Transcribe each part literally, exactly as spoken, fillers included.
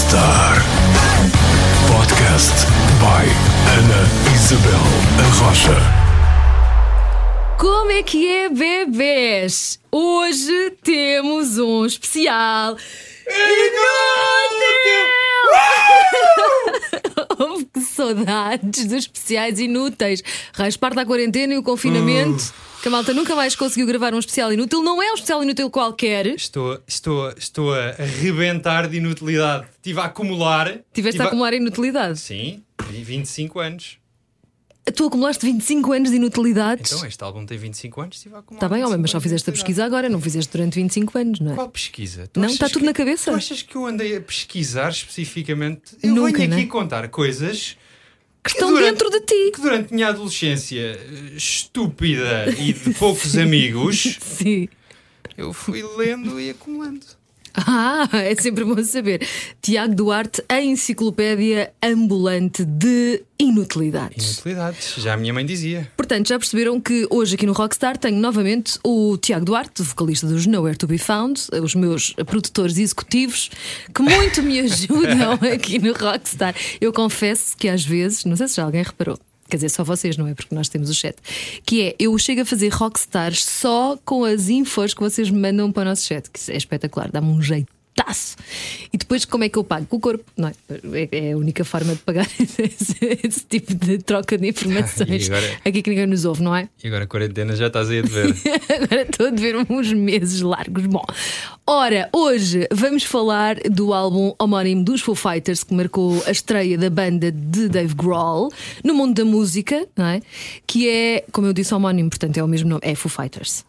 Rockstar. Podcast by Ana Isabel Arrocha. Como é que é, bebês? Hoje temos um especial inútil! Que saudades dos especiais inúteis. Raios parte a quarentena e o confinamento. Uh. Que a malta nunca mais conseguiu gravar um especial inútil. Não é um especial inútil qualquer. Estou, estou, estou a arrebentar de inutilidade. Estive a acumular. Tiveste a acumular inutilidade? Sim, vinte e cinco anos. Tu acumulaste vinte e cinco anos de inutilidades? Então este álbum tem vinte e cinco anos, estive a acumular. Está bem, homem, mas só fizeste a pesquisa agora. Não fizeste durante vinte e cinco anos, não é? Qual pesquisa? Tu não, está tudo que, na cabeça. Tu achas que eu andei a pesquisar especificamente? Eu Nunca, venho aqui né? contar coisas que estão durante, dentro de ti. Que durante a minha adolescência estúpida e de poucos amigos, sim, eu fui lendo e acumulando. Ah, é sempre bom saber. Tiago Duarte, a enciclopédia ambulante de inutilidades. Inutilidades, já a minha mãe dizia. Portanto, já perceberam que hoje aqui no Rockstar tenho novamente o Tiago Duarte, vocalista dos Nowhere to Be Found, os meus produtores executivos, que muito me ajudam aqui no Rockstar. Eu confesso que às vezes, não sei se já alguém reparou, quer dizer, só vocês, não é? Porque nós temos o chat. Que é, eu chego a fazer Rockstars só com as infos que vocês me mandam para o nosso chat. Que é espetacular, dá-me um jeitaço. E depois como é que eu pago? Com o corpo, não é? É a única forma de pagar esse, esse tipo de troca de informações. Agora, aqui que ninguém nos ouve, não é? E agora a quarentena já estás aí a dever. Agora estou a dever uns meses largos. Bom, ora, hoje vamos falar do álbum homónimo dos Foo Fighters, que marcou a estreia da banda de Dave Grohl no mundo da música, não é? Que é, como eu disse, homónimo, portanto é o mesmo nome, é Foo Fighters.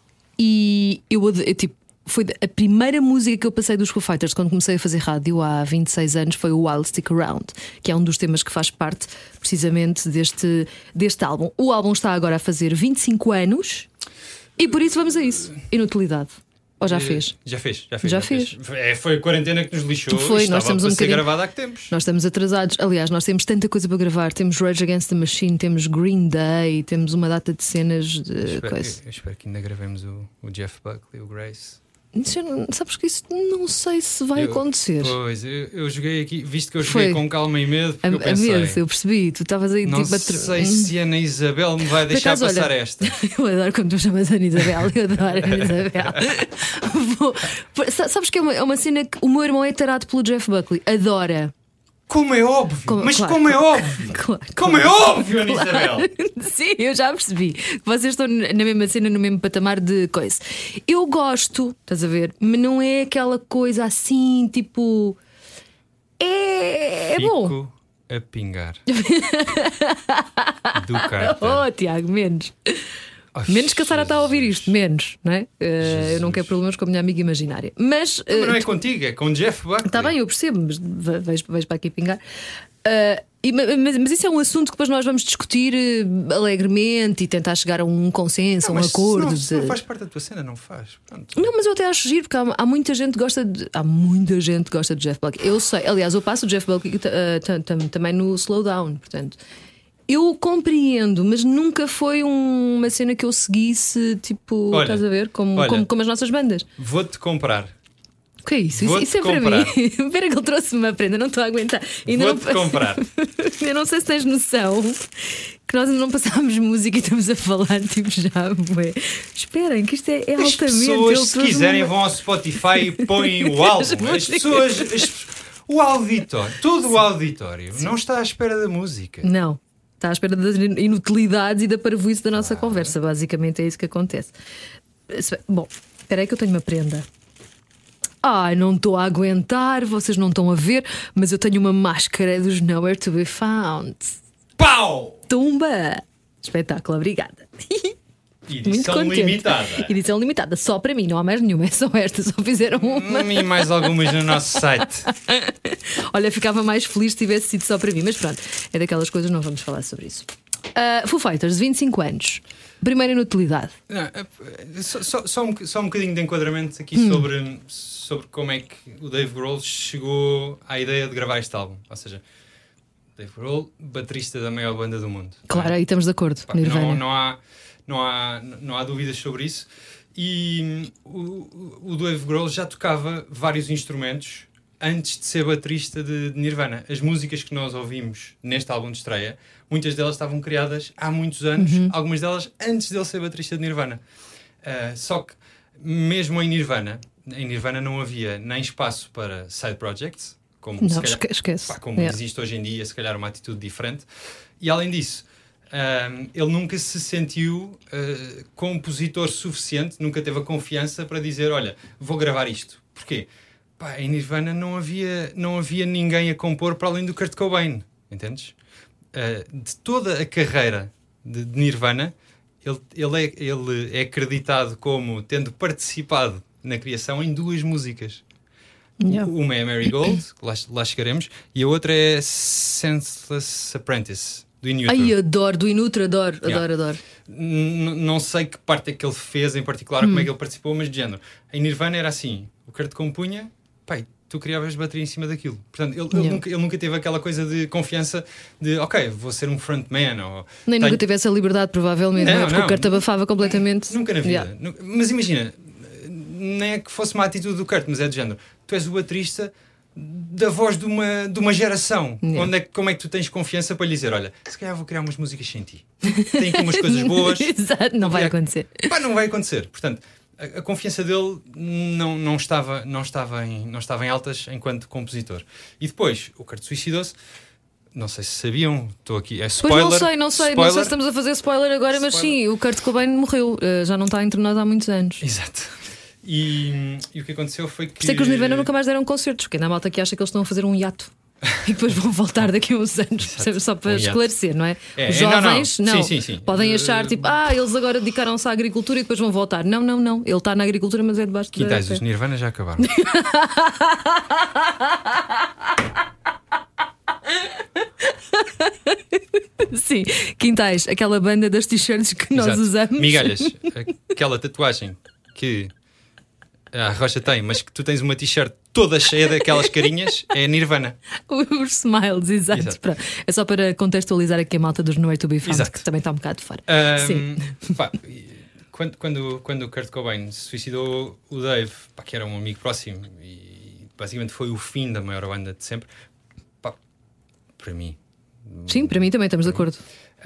E eu, eu tipo, foi a primeira música que eu passei dos Foo Fighters quando comecei a fazer rádio há vinte e seis anos, foi o I'll Stick Around, que é um dos temas que faz parte precisamente deste, deste álbum. O álbum está agora a fazer vinte e cinco anos e por isso vamos a isso. Inutilidade. Ou já fez? Já fez, já fez. Já, já fez. fez. É, foi a quarentena que nos lixou. Foi, nós temos um ser bocadinho... gravado há que tempos. Nós estamos atrasados. Aliás, nós temos tanta coisa para gravar. Temos Rage Against the Machine, temos Green Day, temos uma data de cenas de eu espero, coisa. Eu, eu espero que ainda gravemos o, o Jeff Buckley, o Grace. Isso, não, sabes que isso não sei se vai eu, acontecer. Pois, eu, eu joguei aqui, visto que eu joguei Foi. com calma e medo, A, eu pensei, a medo, eu percebi. Tu estavas aí não tipo a sei se a Ana Isabel me vai deixar acaso, passar olha, esta. Eu adoro quando tu chamas a Ana Isabel. Eu adoro a Ana Isabel. Vou, sabes que é uma, é uma cena que o meu irmão é tarado pelo Jeff Buckley. Adora. Como é óbvio, como, mas claro, como é claro, óbvio, claro, como claro, é óbvio, Ana claro. Isabel. Sim, eu já percebi que vocês estão na mesma cena, no mesmo patamar de coisa. Eu gosto, estás a ver, mas não é aquela coisa assim, tipo. É, é bom. Fico a pingar do carta. Oh, Tiago, menos. Oh, menos que a Sara está a ouvir isto, menos, não é? Uh, eu não Jesus. quero problemas com a minha amiga imaginária. Mas, uh, Não, mas não é contigo, é com o Jeff Buckley. está bem, eu percebo, mas vejo, vejo para aqui pingar. Uh, e, mas, mas isso é um assunto que depois nós vamos discutir uh, alegremente e tentar chegar a um consenso, a Não, um mas acordo. Se não, se não de... faz parte da tua cena, não faz. Pronto. Não, mas eu até acho giro, porque há, há muita gente que gosta de. Há muita gente que gosta de Jeff Buckley. Eu sei, aliás, eu passo o Jeff Buckley uh, tam, tam, também no Slowdown, portanto. Eu compreendo, mas nunca foi um, uma cena que eu seguisse, tipo, olha, estás a ver? Como, olha, como, como as nossas bandas. Vou-te comprar. O que é isso? Isso, Vou-te isso é para comprar. mim. Espera que ele trouxe-me uma prenda, não estou a aguentar. Ainda Vou-te não... comprar. Eu não sei se tens noção que nós ainda não passámos música e estamos a falar, tipo, já, ué. Esperem, que isto é, é As altamente. pessoas, Ele se trouxe quiserem, uma- vão ao Spotify e põem o álbum. As pessoas. As, o auditório, todo o auditório não está à espera da música. Não. Está à espera das inutilidades e da parvoíce da nossa ah. conversa. Basicamente é isso que acontece. Bom, espera aí que eu tenho uma prenda. Ai, não estou a aguentar, vocês não estão a ver, mas eu tenho uma máscara dos Nowhere to Be Found. Pau! Tumba! Espetáculo, obrigada. Edição limitada. Edição limitada, só para mim, não há mais nenhuma, é só esta, só fizeram uma. E mais algumas no nosso site. Olha, ficava mais feliz se tivesse sido só para mim, mas pronto, é daquelas coisas, não vamos falar sobre isso. Uh, Foo Fighters, vinte e cinco anos. Primeira inutilidade. Não, só, só, só, um, só um bocadinho de enquadramento aqui hum. sobre, sobre como é que o Dave Grohl chegou à ideia de gravar este álbum. Ou seja, Dave Grohl, baterista da maior banda do mundo. Claro, aí estamos de acordo. Pá, não, não, há, não, há, não há dúvidas sobre isso. E o, o Dave Grohl já tocava vários instrumentos antes de ser baterista de, de Nirvana. As músicas que nós ouvimos neste álbum de estreia, muitas delas estavam criadas há muitos anos, uhum. algumas delas antes dele ser baterista de Nirvana. Uh, só que, mesmo em Nirvana, em Nirvana não havia nem espaço para side projects, como, não, se calhar, esquece. Pá, como yeah. existe hoje em dia, se calhar uma atitude diferente. E além disso, um, ele nunca se sentiu uh, compositor suficiente, nunca teve a confiança para dizer, olha, vou gravar isto. Porquê? Pá, em Nirvana não havia, não havia ninguém a compor para além do Kurt Cobain, entendes? Uh, de toda a carreira de, de Nirvana, ele, ele, é, ele é acreditado como tendo participado na criação em duas músicas. Yeah. Uma é Marigold, lá, lá chegaremos, e a outra é Senseless Apprentice, do Inutro. Ai, adoro, do Inutro, adoro, yeah. adoro, adoro. N- não sei que parte é que ele fez em particular, hum. como é que ele participou, mas de género. Em Nirvana era assim, o Kurt compunha, pai, tu criavas bateria em cima daquilo. Portanto, ele, yeah. ele, nunca, ele nunca teve aquela coisa de confiança de, ok, vou ser um frontman. Ou, Nem tenho... nunca teve essa liberdade, provavelmente, não, não é? Porque não, o Kurt abafava completamente. Nunca na vida. Yeah. Nunca, mas imagina, nem é que fosse uma atitude do Kurt, mas é de género. Tu és o baterista da voz de uma, de uma geração. Yeah. Onde é, como é que tu tens confiança para lhe dizer, olha, se calhar vou criar umas músicas sem ti. Tem aqui umas coisas boas. Exato, não vai acontecer. Pá, não vai acontecer. Portanto, a, a confiança dele não, não, estava, não, estava em, não estava em altas enquanto compositor. E depois, o Kurt suicidou-se. Não sei se sabiam, estou aqui, é spoiler. Pois não sei, não sei, spoiler. Não sei se estamos a fazer spoiler agora, spoiler. Mas sim, o Kurt Cobain morreu, uh, já não está entre nós há muitos anos. Exato. E, e o que aconteceu foi que... Por isso é que os Nirvana nunca mais deram concertos, porque ainda há malta que acha que eles estão a fazer um hiato e depois vão voltar daqui a uns anos, só para um esclarecer, não é? é? Os jovens, não, não. não. Sim, sim, sim. Podem achar tipo, ah, eles agora dedicaram-se à agricultura e depois vão voltar. Não, não, não. Ele está na agricultura, mas é debaixo de Quintais, os Nirvana já acabaram. Sim, Quintais, aquela banda das t-shirts que Exato. Nós usamos. Migalhas, aquela tatuagem que a Rocha tem, mas que tu tens uma t-shirt toda cheia daquelas carinhas, é Nirvana. Os smiles, exato. exato. É só para contextualizar aqui a malta dos Nowhere to Be Found, exato. Que também está um bocado de fora. Um, Sim. Pá, quando, quando, quando o Kurt Cobain se suicidou, o Dave, pá, que era um amigo próximo e basicamente foi o fim da maior banda de sempre, pá, para mim. Sim, para mim também estamos de acordo.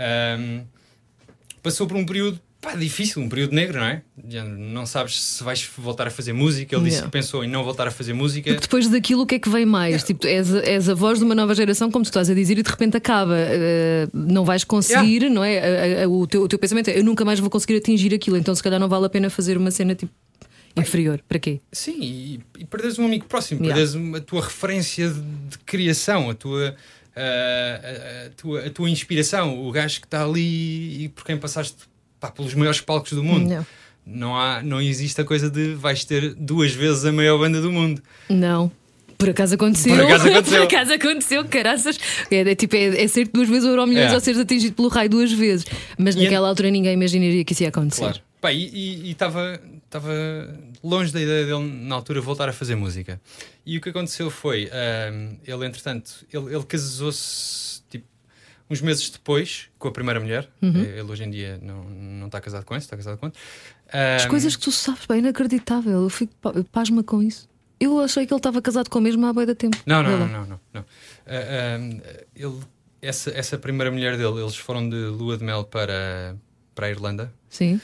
Um, passou por um período pá, difícil, um período negro, não é? Não sabes se vais voltar a fazer música. Ele disse yeah. que pensou em não voltar a fazer música. Porque depois daquilo, o que é que vem mais? Yeah. Tipo, és, és a voz de uma nova geração, como tu estás a dizer, e de repente acaba. Uh, não vais conseguir, yeah. não é? A, a, a, o, teu, o teu pensamento é: eu nunca mais vou conseguir atingir aquilo, então se calhar não vale a pena fazer uma cena tipo inferior. Para quê? Sim, e, e perderes um amigo próximo, yeah. perderes a tua referência de, de criação, a tua. Uh, a, a, tua, a tua inspiração, o gajo que está ali e por quem passaste pá, pelos maiores palcos do mundo. Não. Não, há, não existe a coisa de vais ter duas vezes a maior banda do mundo. Não. Por acaso aconteceu. Por acaso aconteceu. Por acaso aconteceu, caraças. É, é, tipo, é, é ser duas vezes o Euromilhões é. Ou seres atingido pelo raio duas vezes. Mas e naquela é... altura ninguém imaginaria que isso ia acontecer. Claro. Pá, e estava longe da ideia dele na altura voltar a fazer música. E o que aconteceu foi, um, ele entretanto, ele, ele casou-se tipo, uns meses depois com a primeira mulher. Uhum. Ele hoje em dia não, não está casado com essa, está casado com outra. Um, As coisas que tu sabes, bem, inacreditável. Eu fico pasma com isso. Eu achei que ele estava casado com a mesma há bué de tempo. Não, não, não, não, não, não. Uh, um, ele, essa, essa primeira mulher dele, eles foram de lua de mel para, para a Irlanda. Sim.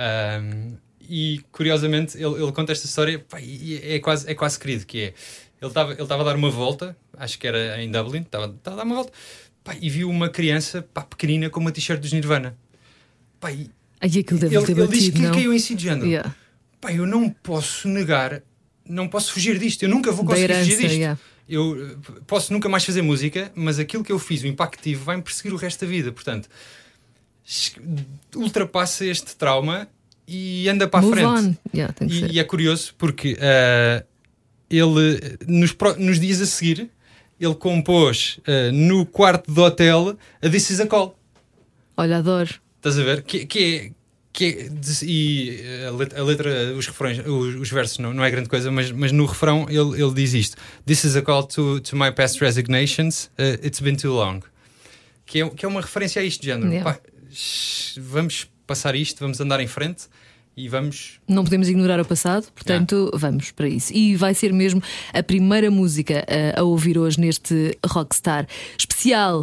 Um, e curiosamente ele, ele conta esta história, pá, e é, quase, é quase querido, que é ele estava ele estava a dar uma volta, acho que era em Dublin, estava, estava a dar uma volta, pá, e viu uma criança, pá, pequenina com uma t-shirt dos Nirvana, pá, e Ai, aquilo deve ele, ter ele batido, disse que não? lhe caiu em si de género. Yeah. Pá, eu não posso negar, não posso fugir disto, eu nunca vou conseguir da herança, fugir disto. Yeah. Eu posso nunca mais fazer música, mas aquilo que eu fiz, o impacto que tive, vai-me perseguir o resto da vida. Portanto, ultrapassa este trauma e anda para Move a frente. Yeah, tem que e, ser. e é curioso porque uh, ele, nos, nos dias a seguir, ele compôs uh, no quarto do hotel a This Is a Call. Olha, adoro. Estás a ver? Que, que é. Que é, e a letra, a letra, os refrões, os, os versos não, não é grande coisa, mas, mas no refrão ele, ele diz isto: This is a call to, to my past resignations, uh, it's been too long. Que é, que é uma referência a isto de género. Yeah. Pá, vamos passar isto, vamos andar em frente e vamos. Não podemos ignorar o passado, portanto, yeah. vamos para isso. E vai ser mesmo a primeira música a, a ouvir hoje neste Rockstar especial.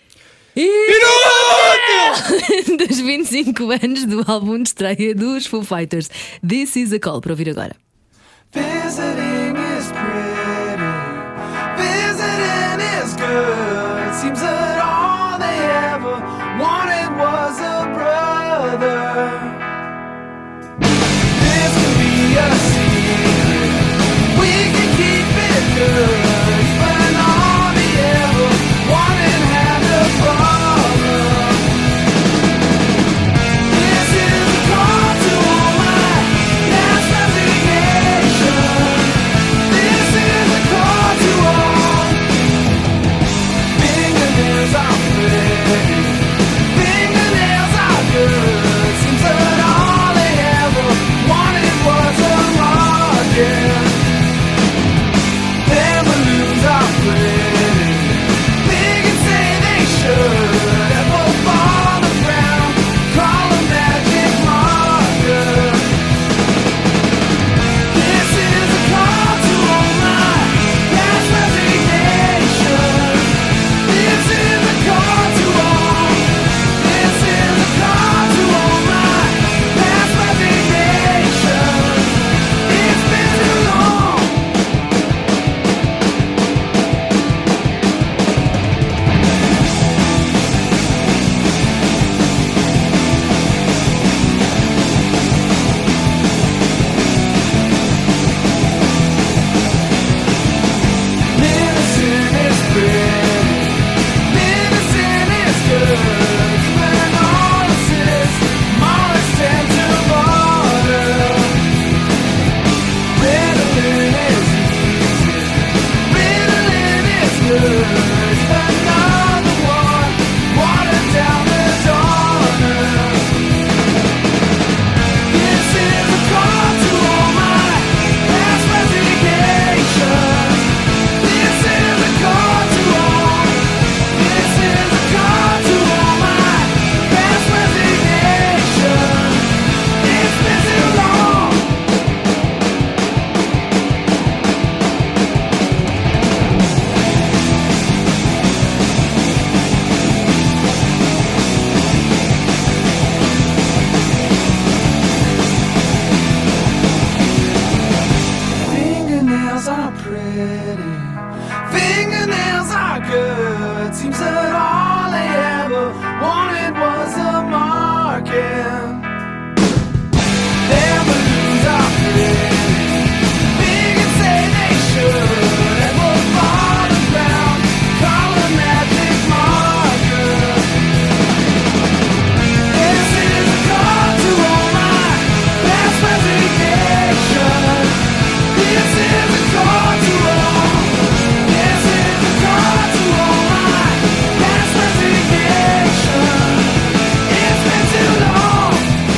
Inútil! Dos vinte e cinco anos do álbum de estreia dos Foo Fighters. This is a Call, para ouvir agora. Visiting is pretty, visiting is good. Seems that all they ever wanted was a brother. This can be a secret, we can keep it good. Even all they ever wanted had a problem. This is a call to all my past resignation. This is a call to all. Fingernails are pretty, fingernails are good. Seems that all they ever wanted was a market. Their balloons are pretty, big and say they should. And we'll fall the ground, call a magic marker. This is a call to all my past resignation. This is a call to all. This is a call to all my past resignation. It's been too long. Medicine is pretty, medicine is good. Even all assists, molest and to water. Ritalin is easy, Ritalin is good. Another one, water down the donor. This is a call to all my past resignation. This is a call to all. This is a call to all my past resignation. It's been too long. Fingernails are pretty, fingernails are good. Seems that all they ever wanted was a marking. Their balloons are pretty, big and say they should. And we'll fall the ground, call a magic marker. This is a call to all my past resignation. This is a call to all. This is a call to all my past resignation. It's been too long.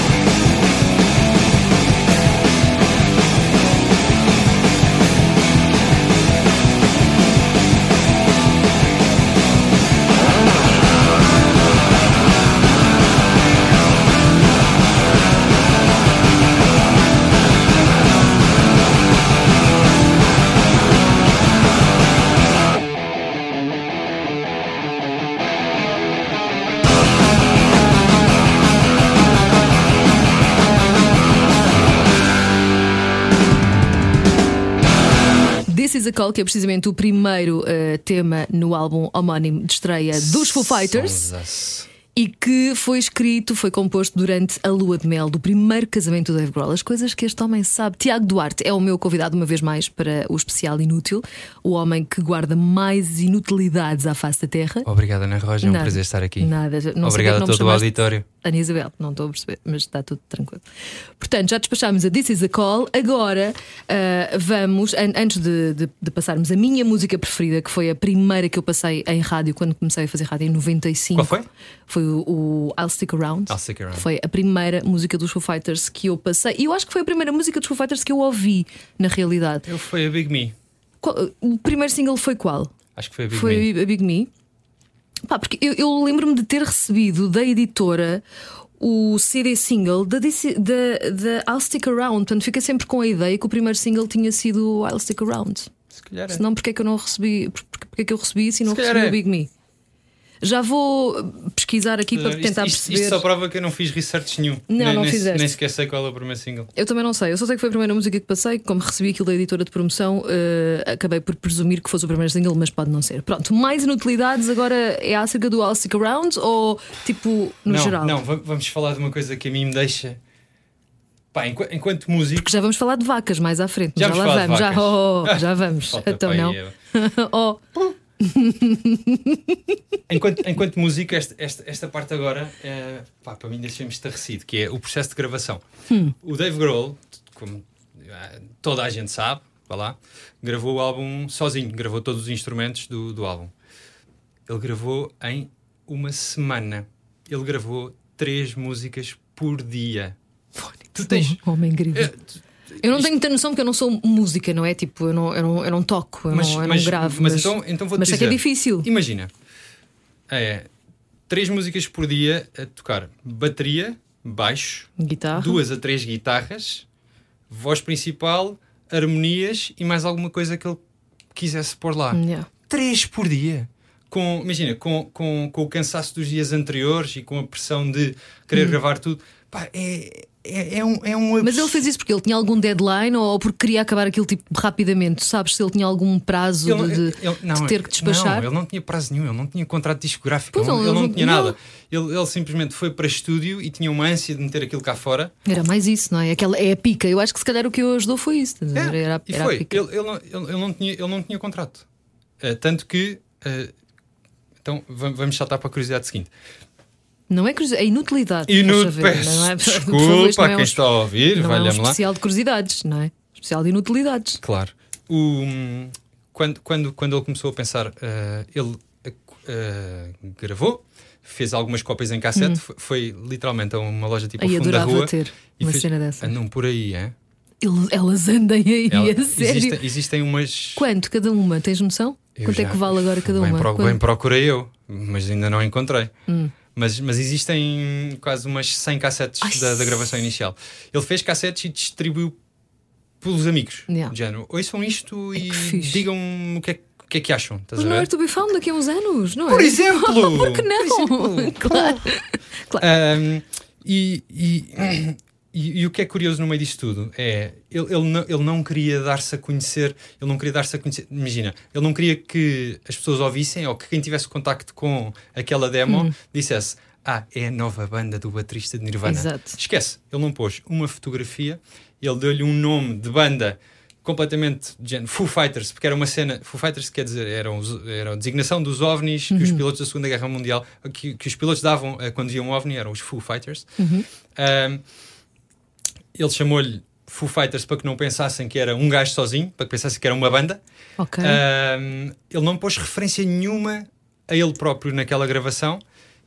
This is a Call, que é precisamente o primeiro uh, tema no álbum homónimo de estreia dos Foo Fighters. Sonsaço. E que foi escrito, foi composto durante a lua de mel do primeiro casamento do Dave Grohl. As coisas que este homem sabe. Tiago Duarte é o meu convidado uma vez mais para o especial Inútil. O homem que guarda mais inutilidades à face da terra. Obrigado, Ana Roja, é um Nada, prazer estar aqui. Nada, não Obrigado a todo o auditório. Ana Isabel, não estou a perceber, mas está tudo tranquilo. Portanto, já despachámos a This is a Call. Agora uh, vamos, an- antes de, de, de passarmos a minha música preferida, que foi a primeira que eu passei em rádio quando comecei a fazer rádio em noventa e cinco. Qual foi? Foi o, o I'll Stick Around. I'll Stick Around. Foi a primeira música dos Foo Fighters que eu passei. E eu acho que foi a primeira música dos Foo Fighters que eu ouvi, na realidade. Eu fui a Big Me. Qual- o primeiro single foi qual? Acho que foi a Big Foi Me. a Big Me. Pá, porque eu, eu lembro-me de ter recebido da editora o C D single da, da, da I'll Stick Around. Portanto, fica sempre com a ideia que o primeiro single tinha sido I'll Stick Around. Se calhar é. Senão, porque é que eu não recebi? Porque é que eu recebi isso e não Se recebi calhar o é. Big Me? Já vou pesquisar aqui para Isto- tentar isto, perceber. isto só prova que eu não fiz research nenhum. Não, nem, não nem, fizeste. nem sequer sei qual é o primeiro single. Eu também não sei, eu só sei que foi a primeira música que passei. Como recebi aquilo da editora de promoção, eh, acabei por presumir que fosse o primeiro single, mas pode não ser. Pronto, mais inutilidades agora é acerca do I'll Stick Around ou tipo no não, geral? não, va- vamos falar de uma coisa que a mim me deixa. Pá, enqu- enquanto músico. Porque já vamos falar de vacas mais à frente. Já Já, vamos lá falar de vamos, já, vacas. oh, já vamos. Falta Então para não. aí, eu- Oh, Enquanto, enquanto músico, esta, esta, esta parte agora é, pá, para mim deixa-me estarrecido, que é o processo de gravação. Hum. O Dave Grohl, como ah, toda a gente sabe, vá lá, gravou o álbum sozinho, gravou todos os instrumentos do, do álbum. Ele gravou em uma semana. Ele gravou três músicas por dia. Tu tens. um homem incrível. É, tu- Eu não isto- tenho muita noção porque eu não sou música, não é? Tipo, eu não, eu não, eu não toco, eu Mas- não, eu mas- não gravo. mas Mas, então- então vou-te mas sei que é dizer. difícil. Imagina, é, três músicas por dia a tocar bateria, baixo, Guitarra. duas a três guitarras, voz principal, harmonias e mais alguma coisa que ele quisesse pôr lá. Yeah. Três por dia. Com, imagina, com, com, com o cansaço dos dias anteriores e com a pressão de querer gravar tudo. Pá, é, é, é um, é um Mas ele absurdo. fez isso porque ele tinha algum deadline ou porque queria acabar aquilo tipo rapidamente? Sabes se ele tinha algum prazo Ele não- de, de- ele- não, de ter que despachar? Não, ele não tinha prazo nenhum, ele não tinha contrato discográfico, Pois, ele, não- ele ele não não- tinha não. nada. Ele, ele simplesmente foi para estúdio e tinha uma ânsia de meter aquilo cá fora. Era mais isso, não é? Aquela, é a pica. Eu acho que se calhar o que o ajudou foi isso. estás a ver? Era, e era foi. a pica. Ele, ele, não, ele, ele não tinha, ele não tinha contrato. Eh, tanto que. eh, então va- vamos saltar para a curiosidade seguinte. Não é curiosidade, é inutilidade. E no estás a ver? peço Não é- por favor, desculpa isto não a é quem um- está a ouvir, Não é um valha-me lá. especial de curiosidades, não é? Especial de inutilidades. Claro. O, hum, quando, quando, quando ele começou a pensar, eh, ele eh, gravou, fez algumas cópias em cassete, foi, foi literalmente a uma loja tipo ao Aí fundo da adorava rua. ter e uma fez- cena dessa. Andam por aí, é? Ele- Elas andem aí, Ela- a sério. Existem, existem umas. Quanto cada uma? Tens noção? Eu Quanto é já- que vale agora cada bem uma? pro- Quanto? bem procurei eu, mas ainda não encontrei. Hum. Mas, mas existem quase umas cem cassetes Ai. da, da gravação inicial. Ele fez cassetes e distribuiu pelos amigos. Yeah. De género, ouçam isto e que fixe. digam o que é, o que é que acham. Estás Mas a não ver? é to be found daqui a uns anos, não é? Por exemplo! Por que não? Por exemplo. Claro. claro. Um, e, e, e, e o que é curioso no meio disto tudo é ele, ele, não, ele não queria dar-se a conhecer, ele não queria dar-se a conhecer, imagina, ele não queria que as pessoas ouvissem ou que quem tivesse contacto com aquela demo Hum. dissesse: ah, é a nova banda do baterista de Nirvana. Exato. Esquece, ele não pôs uma fotografia, ele deu-lhe um nome de banda completamente de género, Foo Fighters, porque era uma cena. Foo Fighters quer dizer, eram os- era a designação dos OVNIs que os Uhum. pilotos da Segunda Guerra Mundial, que, que os pilotos davam eh, quando viam um OVNI, eram os Foo Fighters. Uhum. Um, ele chamou-lhe Foo Fighters para que não pensassem que era um gajo sozinho, para que pensassem que era uma banda. Ok. Um, ele não pôs referência nenhuma a ele próprio naquela gravação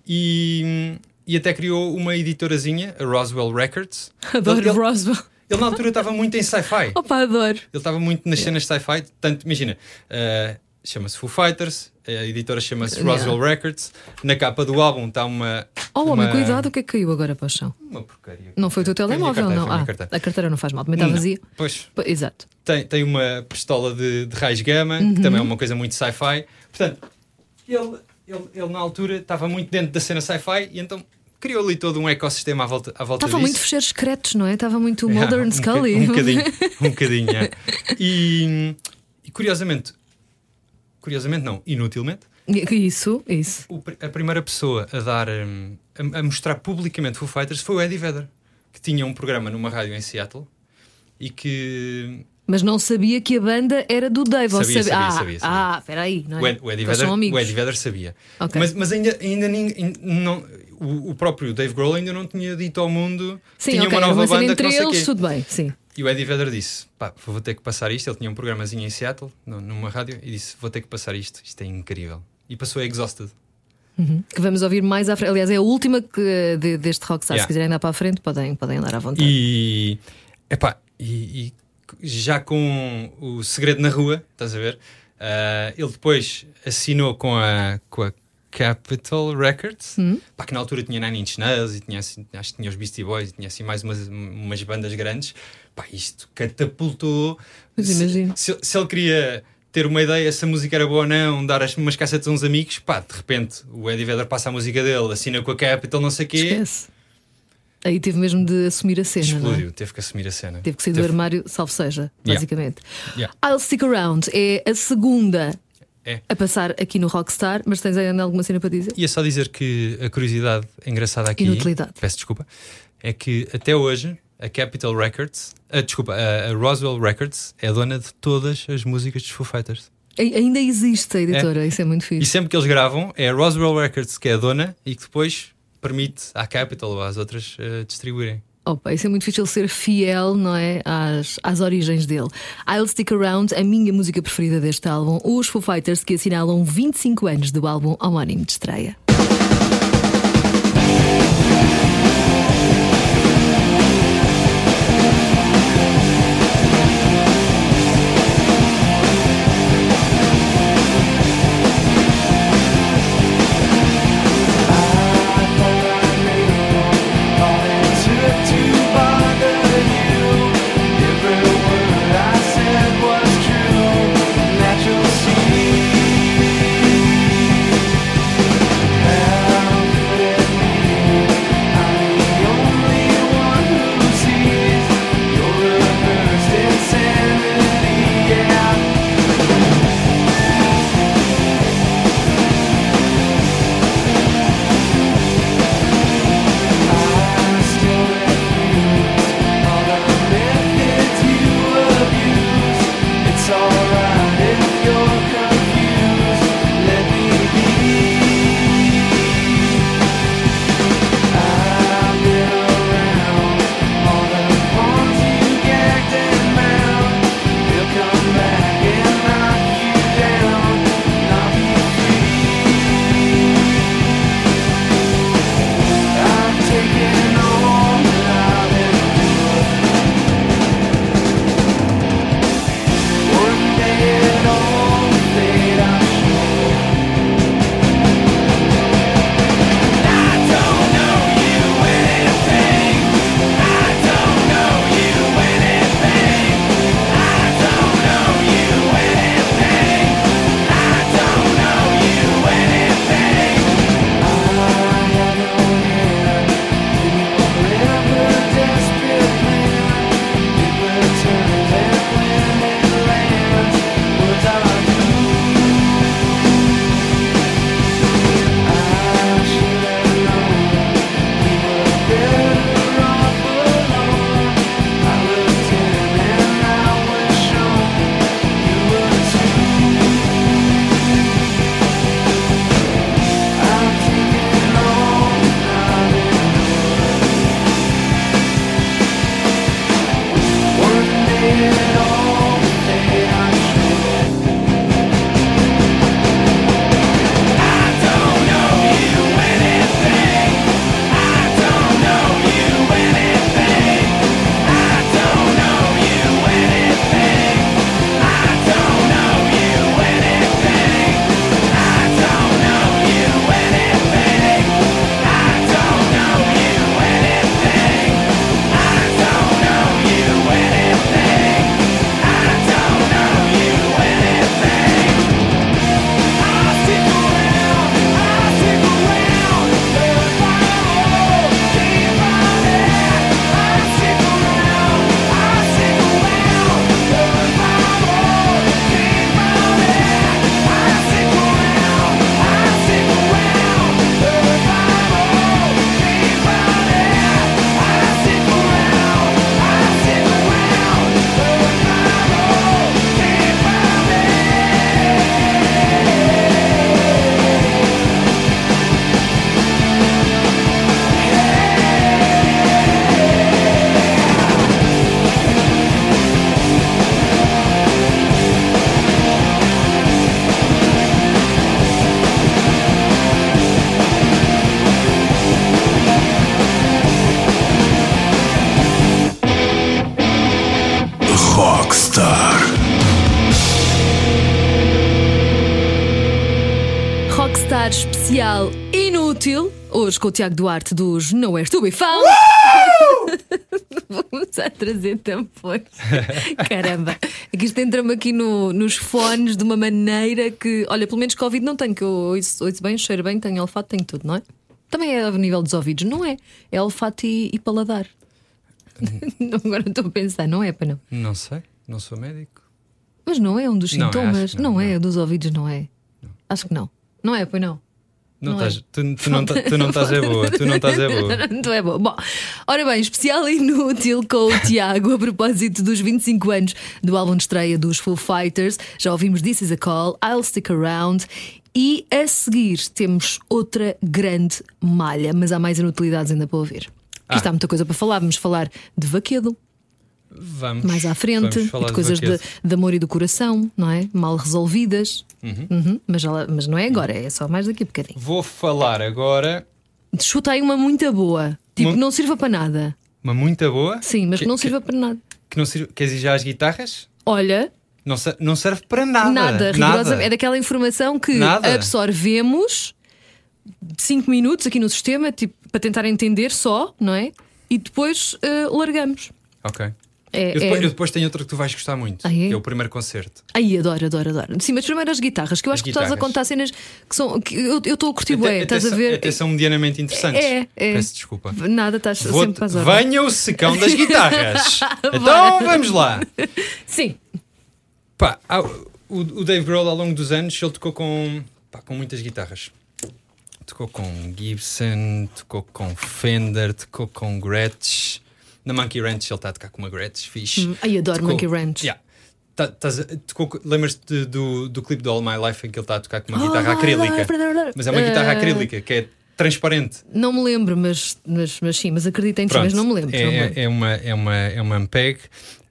e, e até criou uma editorazinha, a Roswell Records. Adoro ele, ele, Roswell. ele na altura estava muito em sci-fi. Opa, adoro. Ele estava muito nas cenas sci-fi. Tanto, imagina, uh, chama-se Foo Fighters, a editora chama-se Yeah. Roswell Records. Na capa do álbum está uma. Oh, uma, homem, cuidado, o que é que caiu agora para o chão? Uma porcaria. Não foi o teu Foi a minha telemóvel, carteira, não? foi a minha Ah, carteira. a carteira não faz mal, também está Não. vazia. Pois, P- Exato. tem, tem uma pistola de, de raios gama, Uhum. que também é uma coisa muito sci-fi. Portanto, ele, ele, ele na altura estava muito dentro da cena sci-fi e então criou ali todo um ecossistema à volta, à volta Estava disso. muito fecheiros secretos, não é? Estava muito Yeah, Mulder and um Scully. boca- Um bocadinho, um bocadinho. é. E, e curiosamente, curiosamente não, inutilmente, Isso, isso. o pr- a primeira pessoa a dar hum, a, a mostrar publicamente Foo Fighters foi o Eddie Vedder, que tinha um programa numa rádio em Seattle e que Mas não sabia que a banda era do Dave. ou Sabia, sabia, ah, sabia, sabia. Ah, espera aí. Não é? o, Ed, o, Eddie Eles Vedder, são amigos. o Eddie Vedder sabia. Ok. Mas, mas ainda, ainda ninguém, não, o, o próprio Dave Grohl ainda não tinha dito ao mundo que Sim, tinha ok, uma era nova uma cena banda que entre não sei eles, quê. tudo bem, sim. E o Eddie Vedder disse: pá, vou ter que passar isto. Ele tinha um programazinho em Seattle, no- numa rádio, e disse: vou ter que passar isto, isto é incrível. E passou a Exhausted. Uhum. Que vamos ouvir mais à frente. Aliás, é a última que, de- deste Rockstar. Yeah. Se quiserem andar para a frente, podem, podem andar à vontade. E, epá, e, e já com o Segredo na Rua, estás a ver? Ah, ele depois assinou com a, com a Capitol Records, Hum. pá, que na altura tinha Nine Inch Nails e tinha, assim, acho que tinha os Beastie Boys e tinha assim mais umas, umas bandas grandes. Pá, isto catapultou. Mas Se, imagino. se, se ele queria ter uma ideia se a música era boa ou não, dar as, umas cassetes a uns amigos, pá, de repente o Eddie Vedder passa a música dele, assina com a Capitol, não sei o quê. Esquece. Aí teve mesmo de assumir a cena. Explodiu, Não é? teve que assumir a cena. Teve que sair Teve- do armário, salvo seja, Yeah. basicamente. Yeah. I'll Stick Around é a segunda É. a passar aqui no Rockstar, mas tens ainda alguma cena para dizer? Ia só dizer que a curiosidade engraçada aqui, Inutilidade. peço desculpa, é que até hoje a Capitol Records, a, desculpa, a, a Roswell Records é a dona de todas as músicas dos Foo Fighters. A- Ainda existe a editora, isso é muito E fixe. sempre que eles gravam, é a Roswell Records que é a dona e que depois permite à Capitol ou às outras uh, distribuírem. Opa, isso é muito difícil ser fiel, não é? Às, às origens dele. I'll Stick Around, a minha música preferida deste álbum, os Foo Fighters que assinalam vinte e cinco anos do álbum homónimo de estreia. Natural sea. Rockstar especial inútil. Hoje com o Tiago Duarte dos Nowhere to be Found. Vou começar a trazer tampões. Caramba, é que isto entra-me aqui no, nos fones de uma maneira que, olha, pelo menos Covid não tenho, que eu ouço, ouço bem, cheiro bem, tenho olfato, tenho tudo, não é? Também é a nível dos ouvidos, não é? É olfato e, e paladar. Agora estou a pensar, não é, para não? Não sei, não sou médico. Mas não é um dos Não, sintomas, acho não, que não, é, não. dos ouvidos, não é? Acho que não. Não é, pois não. Não Não é. estás, tu, tu não, tá- tu não estás é boa, tu não estás é boa. Tu é bom. Bom, ora bem, especial inútil com o Tiago a propósito dos vinte e cinco anos do álbum de estreia dos Foo Fighters. Já ouvimos This Is a Call, I'll Stick Around. E a seguir temos outra grande malha, mas há mais inutilidades ainda para ouvir. Aqui Ah. está muita coisa para falar. Vamos falar de vaquedo Vamos, mais à frente, vamos e falar de coisas de, vaquedo. de amor e do coração, não é? Mal resolvidas. Uhum. Uhum, mas, já lá- mas não é agora, é só mais daqui a bocadinho. Vou falar agora Chuta aí uma muito boa, tipo, Uma- que não sirva para nada. uma muito boa. Sim, mas que, não que, sirva para nada. que não sirva. Queres ir já às guitarras? Olha, Não, se- não serve para nada. nada, rigorosa, é daquela informação que Nada. absorvemos cinco minutos aqui no sistema, tipo, para tentar entender só, não é? E depois eh, largamos. Ok. É, Eu depois, é- eu depois tenho outra que tu vais gostar muito, Ah, é? que é o primeiro concerto. Ai, adoro, adoro, adoro. Sim, mas primeiro as guitarras, que eu acho As que tu estás a guitarras. contar cenas que são. Que eu eu estou a curtir Até- bué, até estás a são- ver? Até são medianamente interessantes. É, é. Peço desculpa. Nada, estás Vou- sempre para as ordens. Venha o secão das guitarras. Então vamos lá. Sim, Pá, há- o, o Dave Grohl ao longo dos anos ele tocou com, pá, com muitas guitarras. Tocou com Gibson, tocou com Fender, tocou com Gretsch. Na Monkey Ranch ele está a tocar com uma Gretsch fixe. Hum, ai, adoro Tocou- Monkey Ranch. Yeah. Tá- tás a- tocou- Lembras-te do, do clipe do All My Life em que ele está a tocar com uma Oh, guitarra acrílica? verdade. Mas é uma guitarra Ah, acrílica que é transparente. Não me lembro, mas, mas, mas sim, mas acredito em ti, Pronto, mas não me lembro. É, não me é- lembro. é uma, é, uma, é uma Ampeg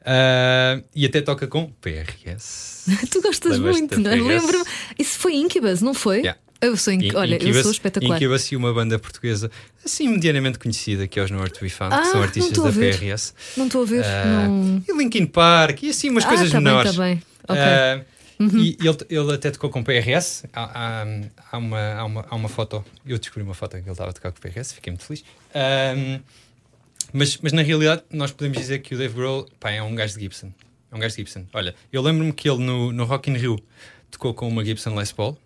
ah, e até toca com P R S. Tu gostas Lembras-te muito, da não é? P R S? Lembro-me. Isso foi Incubus, não foi? Yeah. Eu sou inc... In- Olha, eu Incubus- sou espetacular. Incubus e uma banda portuguesa assim medianamente conhecida que é os Nowhere to be Found, Ah, que são não artistas estou a da P ver. R S. Não estou a ver. Ah, não... E Linkin Park e assim umas Ah, coisas tá bem, menores. tá bem. Ok. Ah, E ele, ele até tocou com P R S. Há, há, há, uma, há, uma, há uma foto, eu descobri uma foto em que ele estava a tocar com P R S, fiquei muito feliz. Ah, mas, mas na realidade, nós podemos dizer que o Dave Grohl, pá, é um gajo de Gibson. É um gajo de Gibson. Olha, eu lembro-me que ele no, no Rock in Rio tocou com uma Gibson Les Paul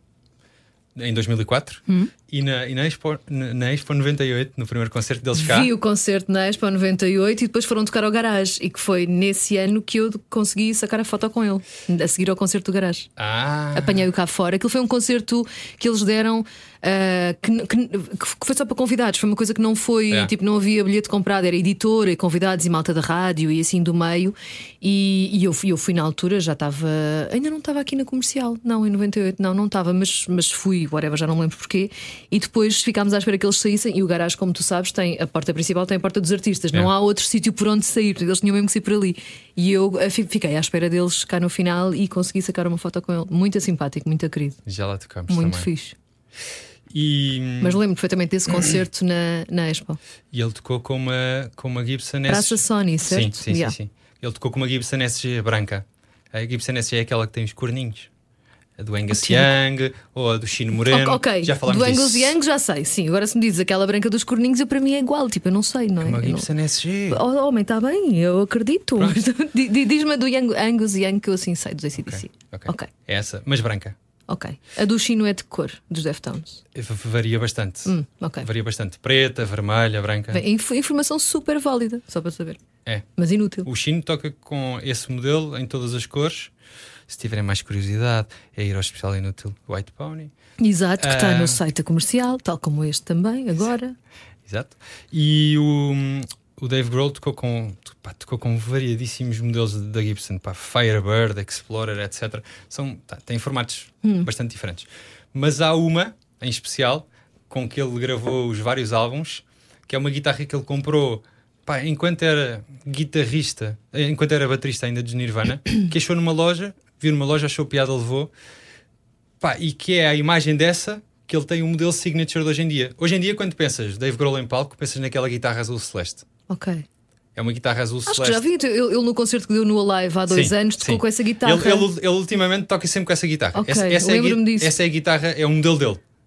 em dois mil e quatro Hum. e, na, e na, Expo, na, na Expo noventa e oito, no primeiro concerto deles cá. Vi o concerto na Expo noventa e oito e depois foram tocar ao Garage. E que foi nesse ano que eu consegui sacar a foto com ele, a seguir ao concerto do Garage. Ah, Apanhei-o cá fora. Aquilo foi um concerto que eles deram ah, que, que- que foi só para convidados. Foi uma coisa que não foi, É. tipo, não havia bilhete comprado, era editora e convidados e malta da rádio e assim do meio. E, e eu, fui, eu fui na altura, já estava. Ainda não estava aqui na comercial, não, em noventa e oito, não, não estava, mas, mas fui, whatever, já não me lembro porquê. E depois ficámos à espera que eles saíssem. E o Garage, como tu sabes, tem a porta principal, tem a porta dos artistas, não É. há outro sítio por onde sair, eles tinham mesmo que sair por ali. E eu ah, fi- fiquei à espera deles cá no final e consegui sacar uma foto com ele. Muito simpático, muito querido, já lá tocámos muito também. fixe. E, Mas lembro perfeitamente desse concerto na, na Expo. e ele tocou com uma, com uma Gibson Praça S G. Sony, certo? Sim, sim, Yeah. sim, sim. Ele tocou com uma Gibson S G branca. A Gibson S G é aquela que tem os corninhos. A do Angus Young ou a do Chino Moreno. Ok, ok. Já falámos do disso. Angus Young já sei, sim. Agora se me dizes aquela branca dos corninhos, eu para mim é igual. Tipo, eu não sei, não é? Uma Eu não- Gibson S G. Oh, homem, está bem, eu acredito. Pronto. Di- di- Diz-me a do Young, Angus Young que eu assim sei, dos A C D C. Ok. Ok, É essa, mas branca. ok. A do Chino é de cor, dos Deftones. V- Varia bastante. Hum, ok. Varia bastante. Preta, vermelha, branca. Bem, inf- informação super válida, só para saber. É. Mas inútil. O Chino toca com esse modelo em todas as cores. Se tiverem mais curiosidade, é ir ao especial inútil White Pony. Exato, que está Ah. no site comercial, tal como este também, agora. Exato. E o, o Dave Grohl tocou com, pá, tocou com variadíssimos modelos da Gibson, pá, Firebird, Explorer, etcétera. São, tá, têm formatos bastante diferentes. Mas há uma, em especial, com que ele gravou os vários álbuns, que é uma guitarra que ele comprou, pá, enquanto era guitarrista, enquanto era baterista ainda dos Nirvana, que achou numa loja, viu numa loja, achou piada, levou, pá, e que é a imagem dessa que ele tem um modelo signature de hoje em dia. Hoje em dia, quando pensas Dave Grohl em palco, pensas naquela guitarra azul celeste. Ok. É uma guitarra azul Acho celeste. que já vi, ele, ele no concerto que deu no Alive há dois Sim, anos tocou sim. com essa guitarra. Ele, ele, ele ultimamente toca sempre com essa guitarra. Ok, essa, essa, é a, lembro-me gui- disso. essa é a guitarra, é o modelo dele.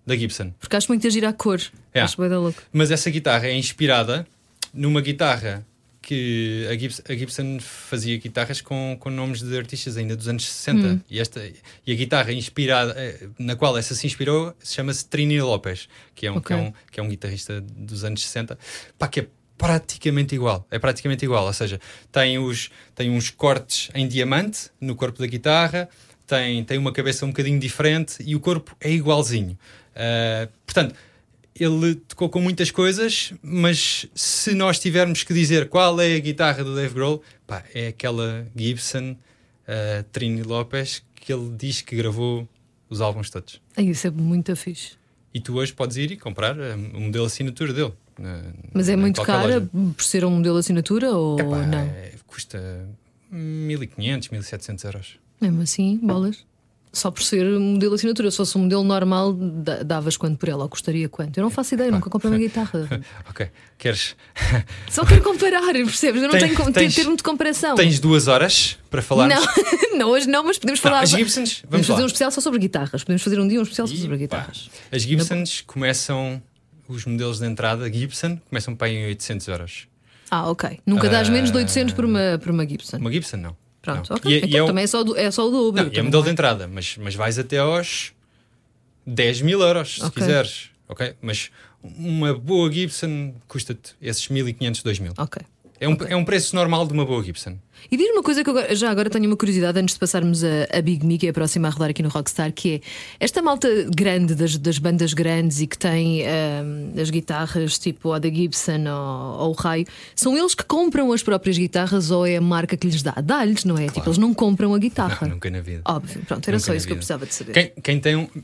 da Gibson. Porque acho muito agir à cor. É. Acho bem da louco. Mas essa guitarra é inspirada numa guitarra que a Gibson, a Gibson fazia guitarras com, com nomes de artistas ainda dos anos sessenta. Hum. E, esta, e a guitarra inspirada, na qual essa se inspirou, chama-se Trini Lopes, que é, um, okay. que, é um, que é um guitarrista dos anos sessenta. Pá, que é praticamente igual. É praticamente igual. Ou seja, tem, os, tem uns cortes em diamante no corpo da guitarra, tem, tem uma cabeça um bocadinho diferente e o corpo é igualzinho. Uh, portanto, ele tocou com muitas coisas, mas se nós tivermos que dizer qual é a guitarra do Dave Grohl, pá, é aquela Gibson uh, Trini Lopes que ele diz que gravou os álbuns todos. Ah, isso é muito fixe. E tu hoje podes ir e comprar o modelo assinatura dele. Na, mas é muito cara por ser um modelo assinatura ou Epá, não? É, custa mil e quinhentos, mil e setecentos euros. Mesmo assim, bolas. Só por ser um modelo assinatura. Se fosse um modelo normal, davas quanto por ela? Ou custaria quanto? Eu não faço ideia, nunca comprei uma guitarra. Ok, queres? Só quero comparar, percebes? Eu não Tem, tenho tens, termo de comparação. Tens duas horas para falar? Não, não, hoje não, mas podemos falar. Não, as Gibsons, vamos podemos lá. fazer um especial só sobre guitarras. Podemos fazer um dia um especial só sobre guitarras. Pá, as Gibsons não... começam, os modelos de entrada Gibson começam para em oitocentos euros. Ah, ok. Nunca dás uh... menos de oitocentos por uma, por uma Gibson. Uma Gibson, não. Pronto, não. ok. E, então e é também o... é, só do, é só o dobro. Não, é modelo de entrada, mas, mas vais até aos dez mil euros, se okay. quiseres. Ok? Mas uma boa Gibson custa-te esses mil e quinhentos, dois mil. Ok. É um, okay. é um preço normal de uma boa Gibson. E diz-me uma coisa que eu agora, já agora tenho uma curiosidade antes de passarmos a, a Big Me, que é a próxima a rodar aqui no Rockstar, que é esta malta grande das, das bandas grandes e que tem um, as guitarras tipo a da Gibson ou, ou o raio, são eles que compram as próprias guitarras ou é a marca que lhes dá? Dá-lhes, não é? Claro. Tipo, eles não compram a guitarra. Não, nunca na vida. Óbvio, pronto, era nunca só isso que eu precisava de saber. Quem, quem tem um...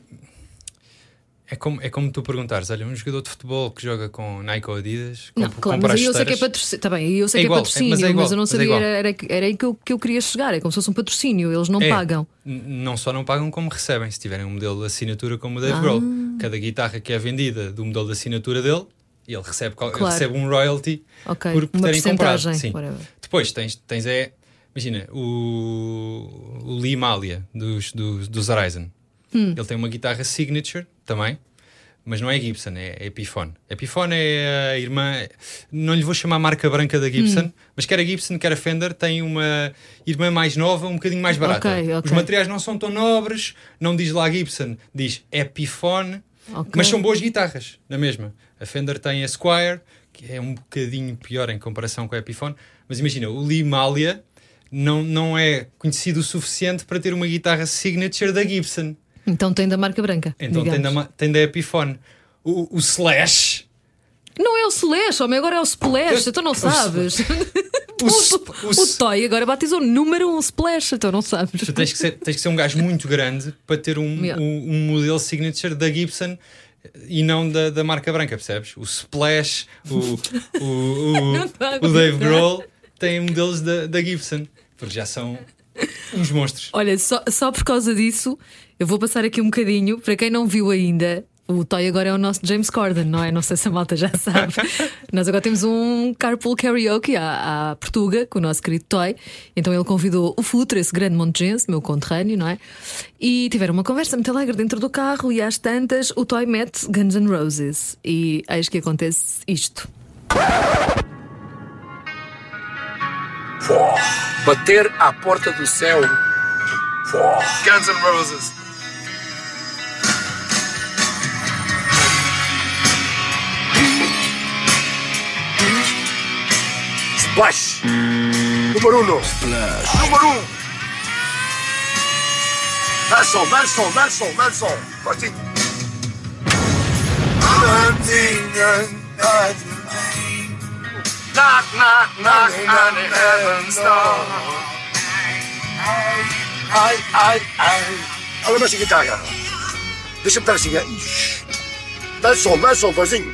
É como, é como tu perguntares, olha, um jogador de futebol que joga com Nike ou Adidas, não, comp- claro, compra mas as eu sei que é chuteiras. patrocínio, tá bem, eu sei É que igual, é patrocínio, mas é igual, mas eu não mas é sabia, igual. era, era, era aí que eu, que eu queria chegar, é como se fosse um patrocínio, eles não É, pagam. n- Não só não pagam, como recebem, se tiverem um modelo de assinatura como o Dave Ah. Grohl. Cada guitarra que é vendida do modelo de assinatura dele, ele recebe, qual- Claro. recebe um royalty Ok, por, por uma terem comprado. percentagem, Sim. whatever. Depois tens, tens é, imagina, o, o Lee Malia dos, dos, dos Horizon. Hum. Ele tem uma guitarra Signature também. Mas não é Gibson, é Epiphone. Epiphone é a irmã, não lhe vou chamar marca branca da Gibson, hum. mas quer a Gibson, quer a Fender, tem uma irmã mais nova, um bocadinho mais barata. Okay, okay. Os materiais não são tão nobres, não diz lá Gibson, diz Epiphone, okay. mas são boas guitarras, na mesma. A Fender tem a Squier, que é um bocadinho pior em comparação com a Epiphone, mas imagina, o Lee Malia não, não é conhecido o suficiente para ter uma guitarra signature da Gibson. Então tem da marca branca. Então tem da, tem da Epiphone. O, o Slash. Não é o Slash, homem, agora é o Splash, então não sabes. O, o, o, o Toy agora batizou número um Splash, então não sabes. Tu tens que ser, tens que ser um gajo muito grande para ter um, yeah. um, um modelo signature da Gibson e não da, da marca branca, percebes? O Splash, o, o, o, o Dave Grohl têm modelos da, da Gibson, porque já são uns monstros. Olha, só, só por causa disso, eu vou passar aqui um bocadinho. Para quem não viu ainda, o Toy agora é o nosso James Corden, não é? Não sei se a malta já sabe. Nós agora temos um carpool karaoke à, à Portuga com o nosso querido Toy. Então ele convidou o Futre, esse grande montejense, meu conterrâneo, não é? E tiveram uma conversa muito alegre dentro do carro. E às tantas o Toy mete Guns N' Roses. E eis que acontece isto. Bater à porta do céu. Guns N' Roses. Splash. Número um. Splash. Número um. Manson, Manson, Manson, Manson. Fortinho. Knock, knock, knock on the heaven's door. Ai, ai, ai. Olha mais a guitarra. Deixa-me estar assim. Dá som, dá som, vozinho.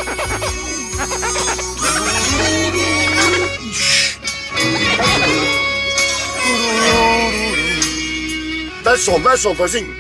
Dá som, dá som, vozinho.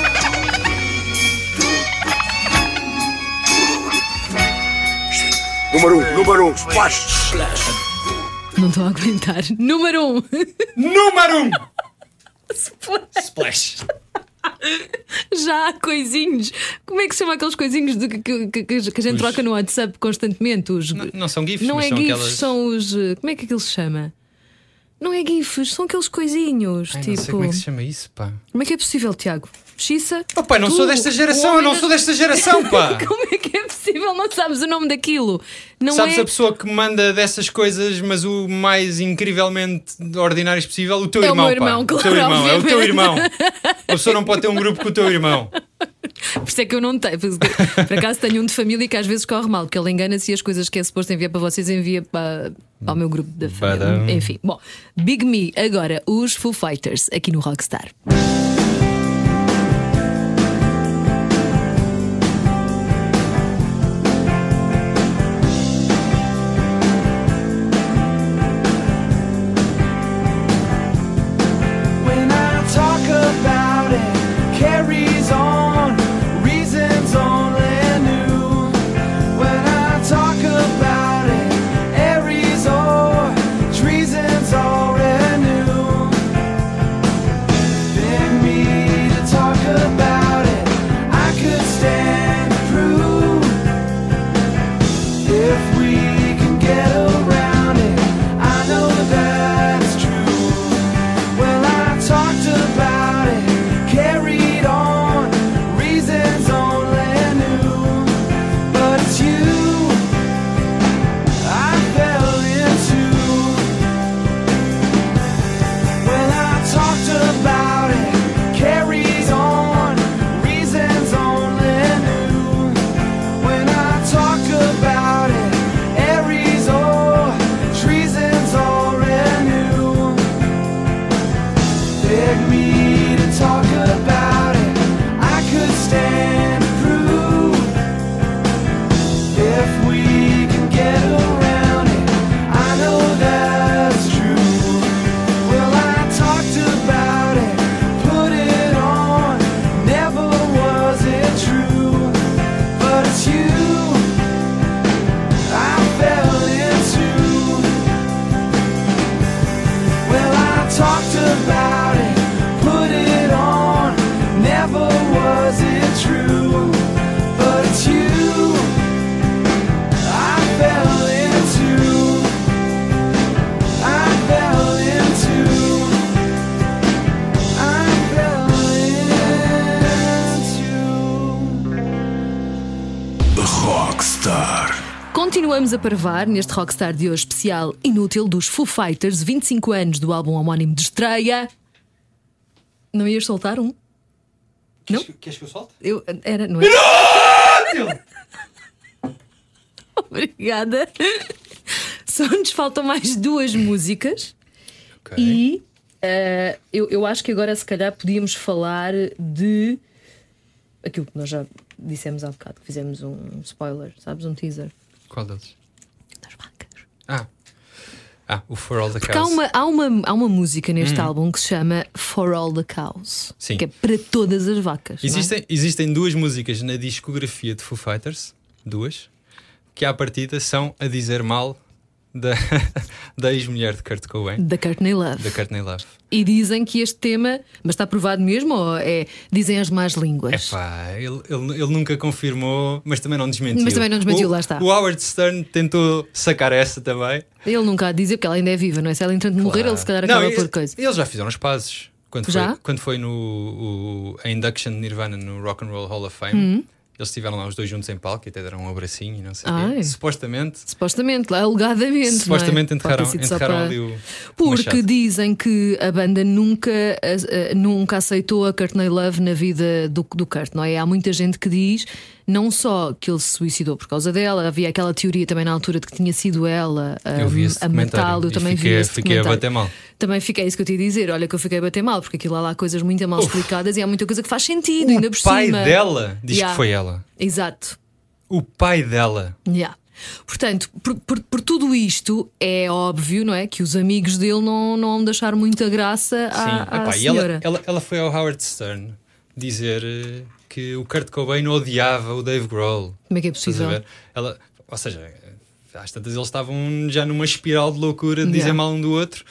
Número um, número um, Splash. Não estou a aguentar. Número um. Número um. Splash. Splash. Já há coisinhos. Como é que se chama aqueles coisinhos de, que, que, que a gente Os- troca no WhatsApp constantemente? Os... Não, não são GIFs, Não mas é são GIFs, aquelas. são os. uh, Como é que aquilo se chama? Não é GIFs, são aqueles coisinhos. Ai, tipo. não sei como é que se chama isso, pá. Como é que é possível, Tiago? Xissa? Oh, pai, não Tu, sou desta geração, o eu não homem sou da- desta geração, pá. Como é que é possível? Não sabes o nome daquilo? Não Sabes é... a pessoa que manda dessas coisas, mas o mais incrivelmente ordinários possível? O teu É o irmão, meu irmão, pá. claro, o teu irmão, é o teu obviamente. irmão. A pessoa não pode ter um grupo com o teu irmão. Por isso é que eu não tenho. Por acaso tenho um de família que às vezes corre mal, porque ele engana-se e as coisas que é suposto enviar para vocês envia para, para o meu grupo da família. Badam. Enfim, bom, Big Me, agora os Foo Fighters aqui no Rockstar. When I talk about it, carries on, reasons only new. When I talk about it, Aries or treason's already new. Pick me to talk about it, I could stand to prove. If we can get around it, I know that's true. Well, I talked about it, carried on, reasons only new. But it's you I fell into. Well, I talked about it, carries on, reasons only new. When I talk about it, Aries or treason's already new. Beg me to talk about it, I could stand to prove. If we can get around it, I know that's true. Well, I talked about it, put it on, never was it true. But it's you I fell into. Well, I talked about it, put it on, never was it true. But it's you I fell into. I fell into. I fell into. Rockstar. Continuamos a parvar neste Rockstar de hoje especial inútil dos Foo Fighters, vinte e cinco anos do álbum homónimo de estreia. Não ias soltar um? Não? Queres que eu solte? Eu, era, não é? Obrigada. Só nos faltam mais duas músicas. Ok. E eh, eu, eu acho que agora, se calhar, podíamos falar de aquilo que nós já dissemos há bocado, que fizemos um spoiler, sabes? Um teaser Qual deles? das vacas. Ah. Ah, o For All the Porque há Cows. uma, há, uma, há uma música neste álbum que se chama For All the Cows, Sim. que é para todas as vacas. não é? Existem, existem duas músicas na discografia de Foo Fighters, duas, que à partida são a dizer mal da, da ex-mulher de Kurt Cobain, Da Courtney Love. da Courtney Love. E dizem que este tema, mas está provado mesmo ou é, dizem as más línguas? Epá, ele, ele, ele nunca confirmou, mas também não desmentiu. Mas também não desmentiu, o, lá está. O Howard Stern tentou sacar essa também. Ele nunca há de dizer, porque ela ainda é viva, não é? Se ela entrante morrer, ele se calhar Não, acaba e- por coisa. Eles já fizeram os pazes. Quando Já? foi, quando foi no o, a induction de Nirvana no Rock and Roll Hall of Fame, Hum. eles estiveram lá os dois juntos em palco e até deram um abracinho e não sei o Ai. quê. Supostamente, Supostamente, lá, alegadamente. supostamente não é? Pode ter enterraram, sido só enterraram para- ali o. o Porque machado. dizem que a banda nunca, a- a- nunca aceitou a Courtney Love na vida do, do Kurt, não é? Há muita gente que diz não só que ele se suicidou por causa dela, havia aquela teoria também na altura de que tinha sido ela a, Eu vi esse a matá-lo. Eu documentário e também fiquei- vi esse fiquei a documentário. bater mal. Também fiquei, é isso que eu te ia dizer. Olha, que eu fiquei a bater mal, porque aquilo há lá coisas muito mal explicadas e há muita coisa que faz sentido, ainda por O pai cima. dela diz Yeah. que foi ela. Exato. O pai dela. Yeah. Portanto, por, por, por tudo isto, é óbvio, não é? Que os amigos dele não, não vão deixar muita graça à, Sim, à epá, e senhora. ela, ela, ela foi ao Howard Stern dizer eh, que o Kurt Cobain odiava o Dave Grohl. Como é que é Estás a possível? ver? Ela, ou seja, às tantas eles estavam já numa espiral de loucura de dizer Yeah. mal um do outro.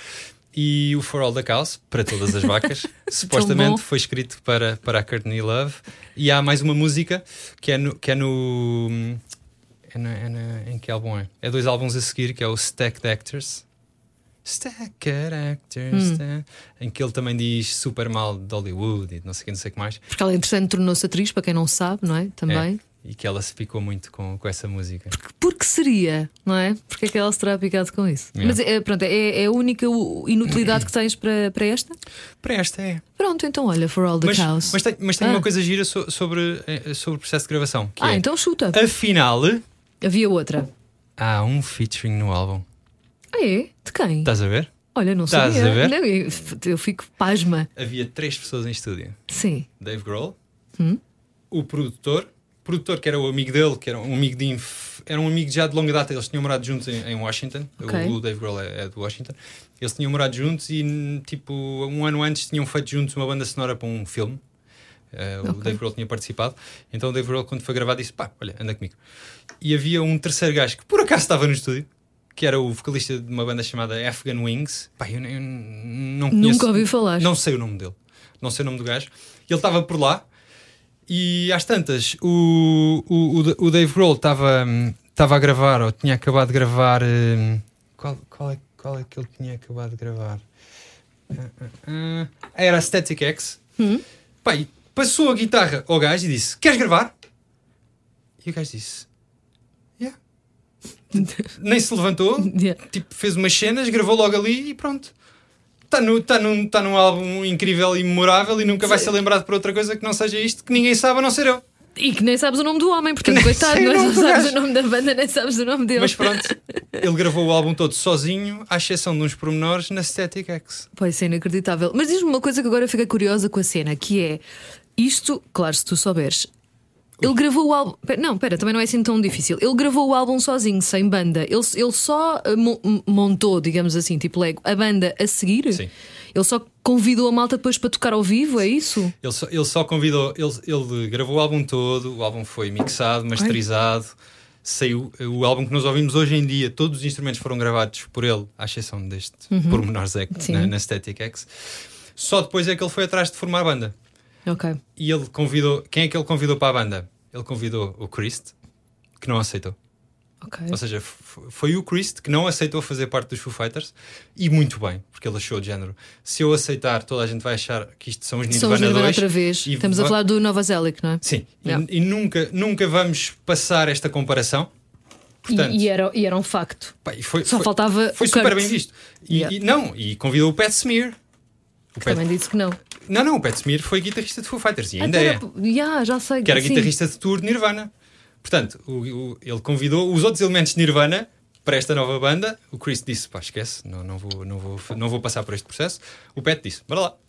E o For All the Cows, para todas as vacas, bom. supostamente foi escrito para, para a Courtney Love. E há mais uma música que é no. Que é no é na, é na, em que álbum é? É dois álbuns a seguir, que é o Stacked Actors. Stacked Actors, Hum. tá? Em que ele também diz super mal de Hollywood e não sei o que, não sei o que mais. Porque ela, entretanto, tornou-se atriz, para quem não sabe, não é? Também. É, e que ela se picou muito com, com essa música. Porque seria, não é? Porque é que ela se terá picado com isso? Yeah. Mas é, pronto, é, é a única inutilidade que tens para, para esta? Para esta é. Pronto, então olha, For All the Mas, Cows. mas tem, mas tem Ah. uma coisa gira so- sobre, eh, sobre o processo de gravação. Que Ah, é, então chuta. afinal, Havia outra. há um featuring no álbum. Ah, é? De quem? Estás a ver? Olha, não Estás sabia. a ver? Não, eu, eu fico pasma. Havia três pessoas em estúdio. Sim. Dave Grohl, Hum? o produtor, o produtor que era o amigo dele, que era um amigo de inf... era um amigo já de longa data, eles tinham morado juntos em, em Washington. Ok. O, o Dave Grohl é, é de Washington. Eles tinham morado juntos e tipo um ano antes tinham feito juntos uma banda sonora para um filme. Uh, o Ok. Dave Grohl tinha participado. Então o Dave Grohl, quando foi gravado, disse: pá, olha, anda comigo. E havia um terceiro gajo que por acaso estava no estúdio, que era o vocalista de uma banda chamada Afghan Wings. Pá, eu, eu não conheço, Nunca ouvi falar. não sei o nome dele, não sei o nome do gajo. Ele estava por lá e às tantas o, o, o, o Dave Grohl estava estava a gravar, ou tinha acabado de gravar. hum, Qual, qual, é, qual é que ele tinha acabado de gravar? Ah, ah, ah, era a Static X. Hum? Pá, e passou a guitarra ao gajo e disse: queres gravar? E o gajo disse: yeah. Nem se levantou, Yeah. tipo, fez umas cenas, gravou logo ali e pronto. Está no, tá num, tá num álbum incrível e memorável e nunca vai ser lembrado por outra coisa que não seja isto, que ninguém sabe a não ser eu. E que nem sabes o nome do homem, portanto, Nem coitado, sei o não, é? nome Não do sabes gajo. o nome da banda, nem sabes o nome dele. Mas pronto, ele gravou o álbum todo sozinho, à exceção de uns pormenores, na Static X. Pode ser inacreditável. Mas diz-me uma coisa que agora fiquei curiosa com a cena, que é isto, claro, se tu souberes. Ele gravou o álbum. Pera, não, pera, também não é assim tão difícil. Ele gravou o álbum sozinho, sem banda. Ele, ele só uh, mo- montou, digamos assim, tipo Lego, a banda a seguir. Sim. Ele só convidou a malta depois para tocar ao vivo, é isso? Ele só, ele só convidou, ele, ele gravou o álbum todo, o álbum foi mixado, masterizado, saiu o álbum que nós ouvimos hoje em dia. Todos os instrumentos foram gravados por ele, à exceção deste pormenor Zé Sim. na, na Static X. Só depois é que ele foi atrás de formar a banda. Ok. E ele convidou. Quem é que ele convidou para a banda? Ele convidou o Christ, que não aceitou. Ok. Ou seja, f- foi o Christ que não aceitou fazer parte dos Foo Fighters, e muito bem, porque ele achou de género: se eu aceitar, toda a gente vai achar que isto são os São os Nirvana Nirvana dois. outra vez. e Estamos a va- falar do Nova Zelic, não é? Sim, e- Yeah. e, nunca, nunca vamos passar esta comparação. Portanto, E, e era, e era um facto. pá, e foi, Só foi, faltava foi o super Kurt. bem visto. E, Yeah. e não, e convidou o Pat Smear. O Que Pat- também disse que não. Não, não, o Pat Smear foi guitarrista de Foo Fighters e ainda Até é. era- Yeah, já sei. Que era sim. guitarrista de tour de Nirvana. Portanto, o, o- ele convidou os outros elementos de Nirvana para esta nova banda. O Chris disse: pá, esquece, não, não, vou, não, vou, não vou passar por este processo. O Pat disse: bora lá.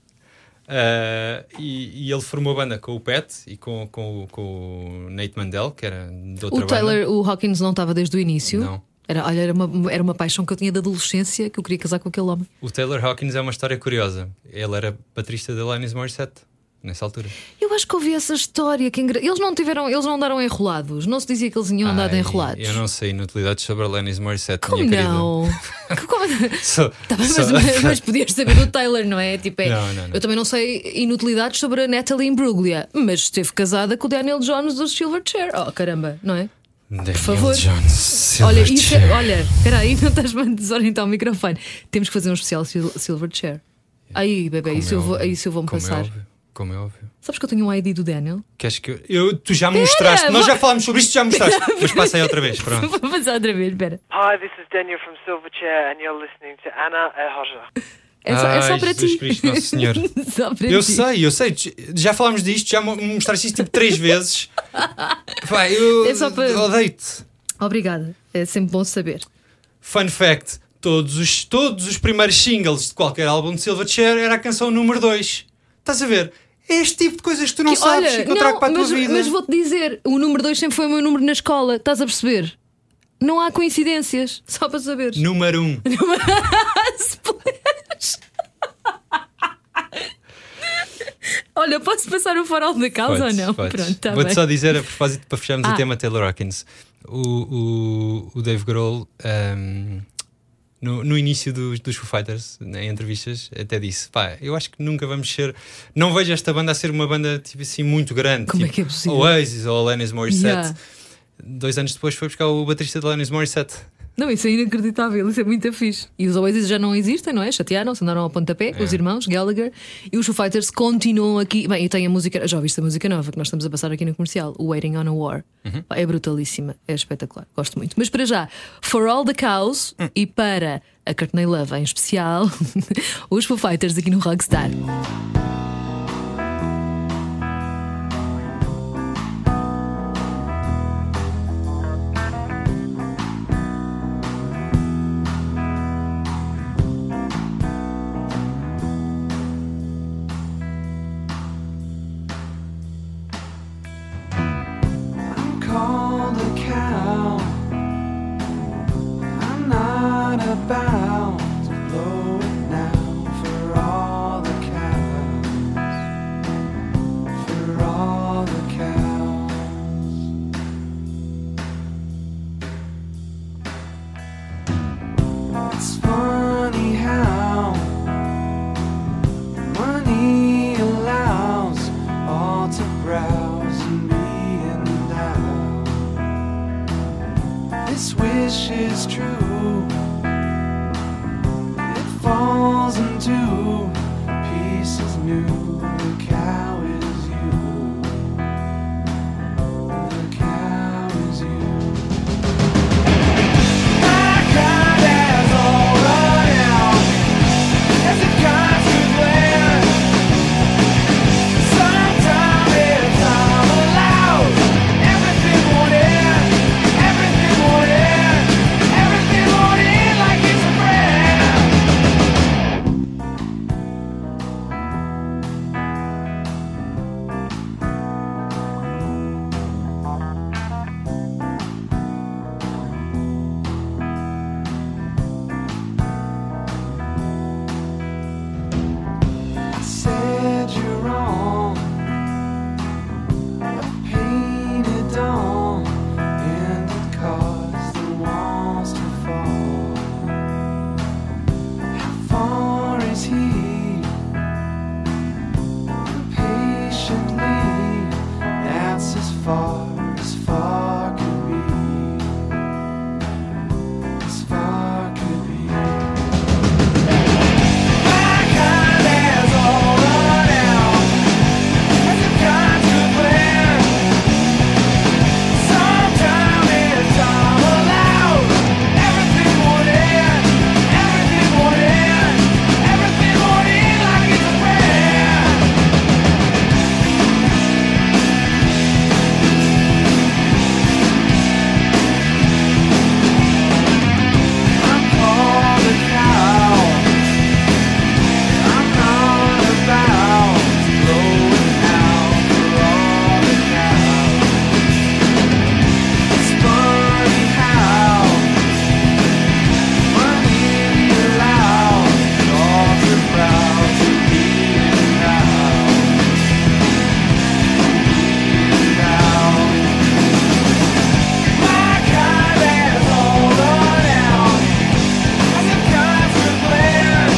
Ah, e, e ele formou a banda com o Pat e com, com, o- com o Nate Mandel, que era de outra O Taylor, banda. o Hawkins não estava desde o início. Não. Era, olha, era uma, era uma paixão que eu tinha da adolescência, que eu queria casar com aquele homem. O Taylor Hawkins é uma história curiosa. Ele era baterista da Alanis Morissette nessa altura. Eu acho que ouvi essa história. Que engra... Eles não tiveram, eles não andaram enrolados. Não se dizia que eles tinham andado Ai, enrolados. Eu não sei inutilidades sobre a Alanis Morissette, Como minha não? Como... querida. Só- Tá bem, só- mas, mas podias saber do Taylor, não é? Tipo, é- Não, não, não. Eu também não sei inutilidades sobre a Natalie Imbruglia, mas esteve casada com o Daniel Jones do Silverchair. Oh, caramba, não é? Daniel favor. Jones, Olha, isso é, Silverchair. olha, espera aí, não estás-me a desorientar o microfone. Temos que fazer um especial Sil- Silverchair. Aí, bebê, Como isso é eu vou, óbvio. isso eu vou-me Como é passar. óbvio. Como é óbvio. Sabes que eu tenho um I D do Daniel? Queres que eu... eu- Tu já me mostraste. Nós já falámos sobre isto, já me mostraste. Mas passa aí outra vez, pronto. Vou passar outra vez, espera. Hi, this is Daniel from Silverchair, and you're listening to Anna Roja. É só, é só Ai, para Jesus ti. Cristo, Nosso Senhor. Só para Eu ti. sei, eu sei. Já falámos disto, já me mostraste isto tipo três vezes. Vai, eu É só para- odeio-te. Obrigada, é sempre bom saber. Fun fact: todos os, todos os primeiros singles de qualquer álbum de Silverchair era a canção número dois. Estás a ver? É este tipo de coisas que tu não Que, sabes olha, e que eu trago para a tua mas, vida. mas vou-te dizer, o número dois sempre foi o meu número na escola, estás a perceber? Não há coincidências, só para saber. Número um. Olha, posso passar o farol da causa ou não? Podes. Pronto, tá Vou-te bem. só dizer a propósito para fecharmos Ah. o tema Taylor Hawkins. O, o, o Dave Grohl, um, no, no início dos, dos Foo Fighters, em entrevistas, até disse: pá, eu acho que nunca vamos ser. Não vejo esta banda a ser uma banda tipo assim muito grande. Como tipo é que é possível? Oasis ou Alanis Morissette. Yeah. Dois anos depois foi buscar o baterista de Alanis Morissette. Não, isso é inacreditável, isso é muito fixe. E os Oasis já não existem, não é? Chatearam-se, andaram ao pontapé com os irmãos Gallagher. E os Foo Fighters continuam aqui. Bem, e tem a música, já ouviste a música nova que nós estamos a passar aqui no comercial, o Waiting on a War. Uhum. É brutalíssima, é espetacular, gosto muito. Mas para já, For All the Cows Uhum. e para a Courtney Love em especial, os Foo Fighters aqui no Rockstar. I'm called a cow. I'm not about to blow it now for all the cows. For all the cows. It's funny how money allows all to browse and be endowed. This wish is true. It falls into pieces new. The cow is you. The cow is you. My kind has all run out as it comes to plan. Sometime it's all allowed. Everything won't end. Everything won't end. Everything won't end like it's a brand. I said you're wrong. A painted dawn, and it caused the walls to fall. How far is he? Patiently, that's as far as far could be. As far could be. My kind has all run out as it comes to plan. Sometime it's all allowed. Everything won't end. Everything won't end. Everything won't end like it's a brand. I'm called a cow. I'm not about to blow it now for all the cows. It's funny how money allows all to proud to be endowed. Endowed. My kind has all run out as it comes to plan.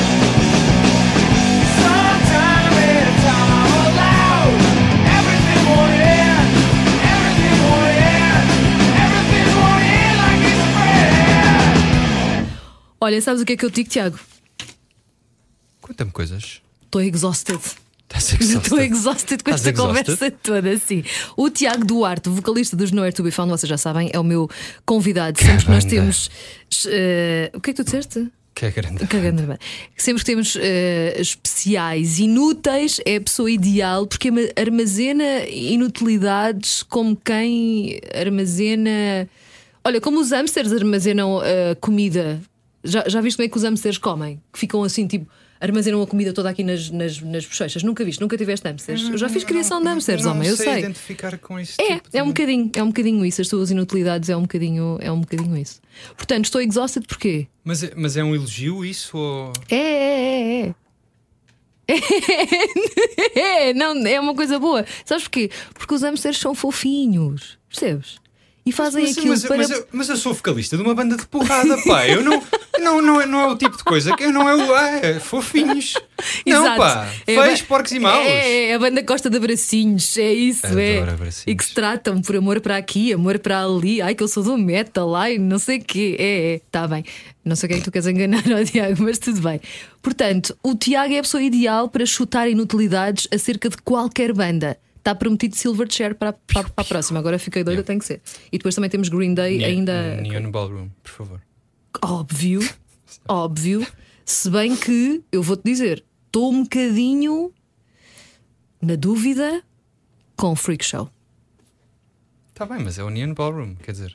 Sometime it's all allowed. Everything won't end. Everything won't end. Everything won't end like it's a brand. Olha, sabes o que é que eu digo, Tiago? Conta-me coisas. Estou exhausted. Estás exhausted? Estou exhausted com Estás esta exhausted? conversa toda assim. O Tiago Duarte, vocalista dos Nowhere to Be Found, vocês já sabem, é o meu convidado. Sempre que nós banda. temos. eh, o que é que tu disseste? Que é grande. Que grande banda. Sempre que temos eh, especiais inúteis, é a pessoa ideal porque ama- armazena inutilidades como quem armazena. Olha, como os hamsters armazenam eh, comida. Já, já viste como é que os hamsters comem? Que ficam assim, tipo, armazenam a comida toda aqui nas, nas, nas bochechas. Nunca viste? Nunca tiveste hamsters? Eu já fiz criação de hamsters, não homem, eu sei sei. identificar com isso. É, tipo de- é um bocadinho, é um bocadinho isso. As tuas inutilidades é um bocadinho, é um bocadinho isso. Portanto, estou exhausted porquê? Mas, é- mas é um elogio isso? Ou... É, é, é, é. É, não, é uma coisa boa. Sabes porquê? Porque os hamsters são fofinhos, percebes? e fazem Mas, aquilo mas, para... mas, eu, mas eu sou vocalista de uma banda de porrada, pá. Eu não, não, não, é, não é o tipo de coisa que eu não é o. Ah, é fofinhos. Não, Exato. pá. É a Feios, ba- porcos e maus. É, é, a banda gosta de abracinhos, é isso, Adoro é. abracinhos. E que se tratam por amor para aqui, amor para ali. Ai, que eu sou do metal, ai, não sei o quê. É, é, tá bem. Não sei quem é que tu queres enganar, ó, Tiago, mas tudo bem. Portanto, o Tiago é a pessoa ideal para chutar inutilidades acerca de qualquer banda. Está prometido Silverchair para, para, para a próxima. Agora fiquei doida, tem que ser. E depois também temos Green Day Ne- ainda. Neon Ballroom, por favor. Óbvio, óbvio. Se bem que eu vou-te dizer, estou um bocadinho na dúvida com o Freak Show. Está bem, mas é o Neon Ballroom, quer dizer.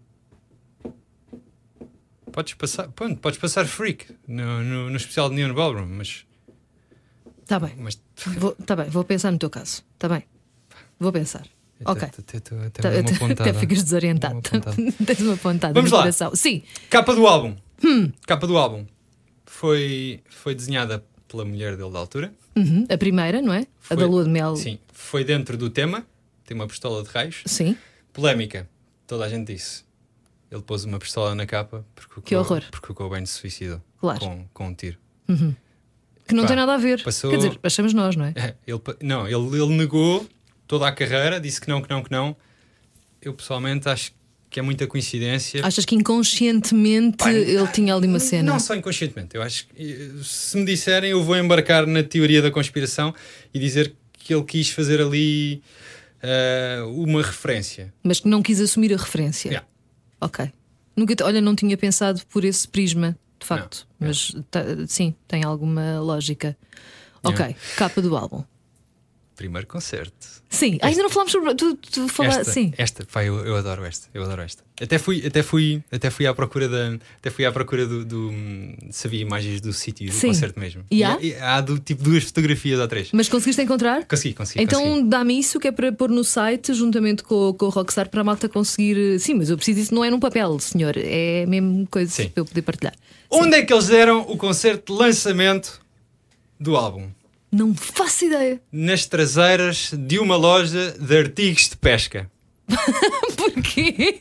Podes passar, pronto, podes passar Freak no, no, no especial de Neon Ballroom, mas. Está bem, mas vou, tá bem, vou pensar no teu caso. Está bem, vou pensar. Ok. Até, até, até, Tá- uma até- pontada. Até ficas desorientado. Uma pontada. Tens uma pontada Vamos no lá. coração. Sim, Capa do álbum. Hum. Capa do álbum. Foi, foi desenhada pela mulher dele da altura. uhum, a primeira, não é? A Foi- da lua de mel. Sim, foi dentro do tema. Tem uma pistola de raios. Sim. Polémica. Toda a gente disse. Ele pôs uma pistola na capa porque o, Que Co- horror. porque o Cobain se suicidou Claro. com, com um tiro. Que não Pá, tem nada a ver. passou- Quer dizer, achamos nós, não é? É, ele, pa- não, ele, ele negou toda a carreira, disse que não, que não, que não. Eu pessoalmente acho que é muita coincidência. Achas que inconscientemente Pá, ele tinha ali uma cena? Não só inconscientemente. Eu acho que eh, se me disserem, eu vou embarcar na teoria da conspiração e dizer que ele quis fazer ali eh, uma referência. Mas que não quis assumir a referência. Yeah. Ok. Nunca, te- olha, não tinha pensado por esse prisma, de facto. Não, Mas tá- sim, tem alguma lógica. Ok, Yeah. capa do álbum. Primeiro concerto. Sim, ainda não falámos sobre. Tu, tu falaste. Esta, Sim. esta pá, eu, eu adoro esta. Eu adoro esta. Até fui, até fui, até fui à procura da, até fui à procura do, do se havia imagens do sítio do Sim. concerto mesmo. E há? E há do tipo duas fotografias ou três. Mas conseguiste encontrar? Consegui, consegui. Então consegui. dá-me isso que é para pôr no site, juntamente com, com o Rockstar, para a malta conseguir. Sim, mas eu preciso disso, não é num papel, senhor. É mesmo coisa Sim. para eu poder partilhar. Onde é que eles deram o concerto de lançamento do álbum? Não faço ideia. Nas traseiras de uma loja de artigos de pesca. Porquê?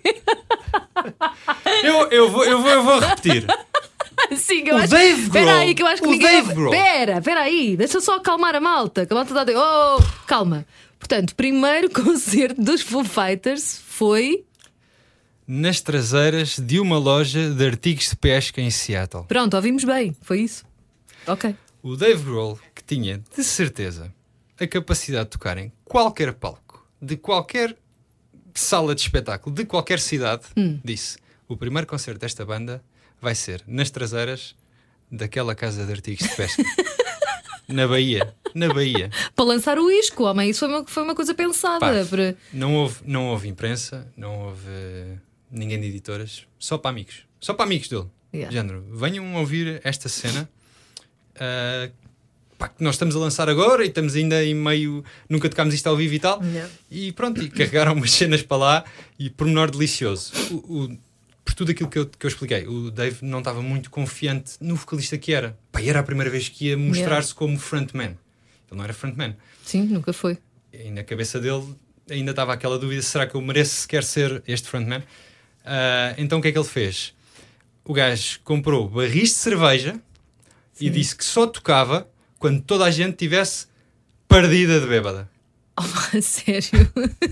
Eu, eu, vou, eu, vou, eu vou repetir. Sim, que eu O acho... Dave Espera Grohl. aí, que eu acho que O ninguém. Dave Grohl. Espera, espera aí, deixa só acalmar a malta. Que a malta está a dizer, oh, calma. Portanto, primeiro concerto dos Foo Fighters foi. Nas traseiras de uma loja de artigos de pesca em Seattle. Pronto, ouvimos bem, foi isso. Ok. O Dave Grohl, que tinha de certeza a capacidade de tocar em qualquer palco, de qualquer sala de espetáculo, de qualquer cidade, Hum. disse: o primeiro concerto desta banda vai ser nas traseiras daquela casa de artigos de pesca. Na Bahia. Na Bahia. Para lançar o isco, homem, isso foi uma, foi uma coisa pensada. Pá, Para... Não houve, não houve imprensa, não houve eh, ninguém de editoras, só para amigos. Só para amigos dele. Yeah. Género, venham ouvir esta cena ah, pá, que nós estamos a lançar agora e estamos ainda em meio. Nunca tocámos isto ao vivo e tal. Yeah. E pronto, e carregaram umas cenas para lá e pormenor delicioso. O, o, por tudo aquilo que eu, que eu expliquei, o Dave não estava muito confiante no vocalista que era. Pá, e era a primeira vez que ia mostrar-se como frontman. Ele não era frontman. Sim, nunca foi. E na cabeça dele ainda estava aquela dúvida: será que eu mereço sequer ser este frontman? Ah, então o que é que ele fez? O gajo comprou barris de cerveja e disse que só tocava quando toda a gente tivesse perdida de bêbada. Oh, sério?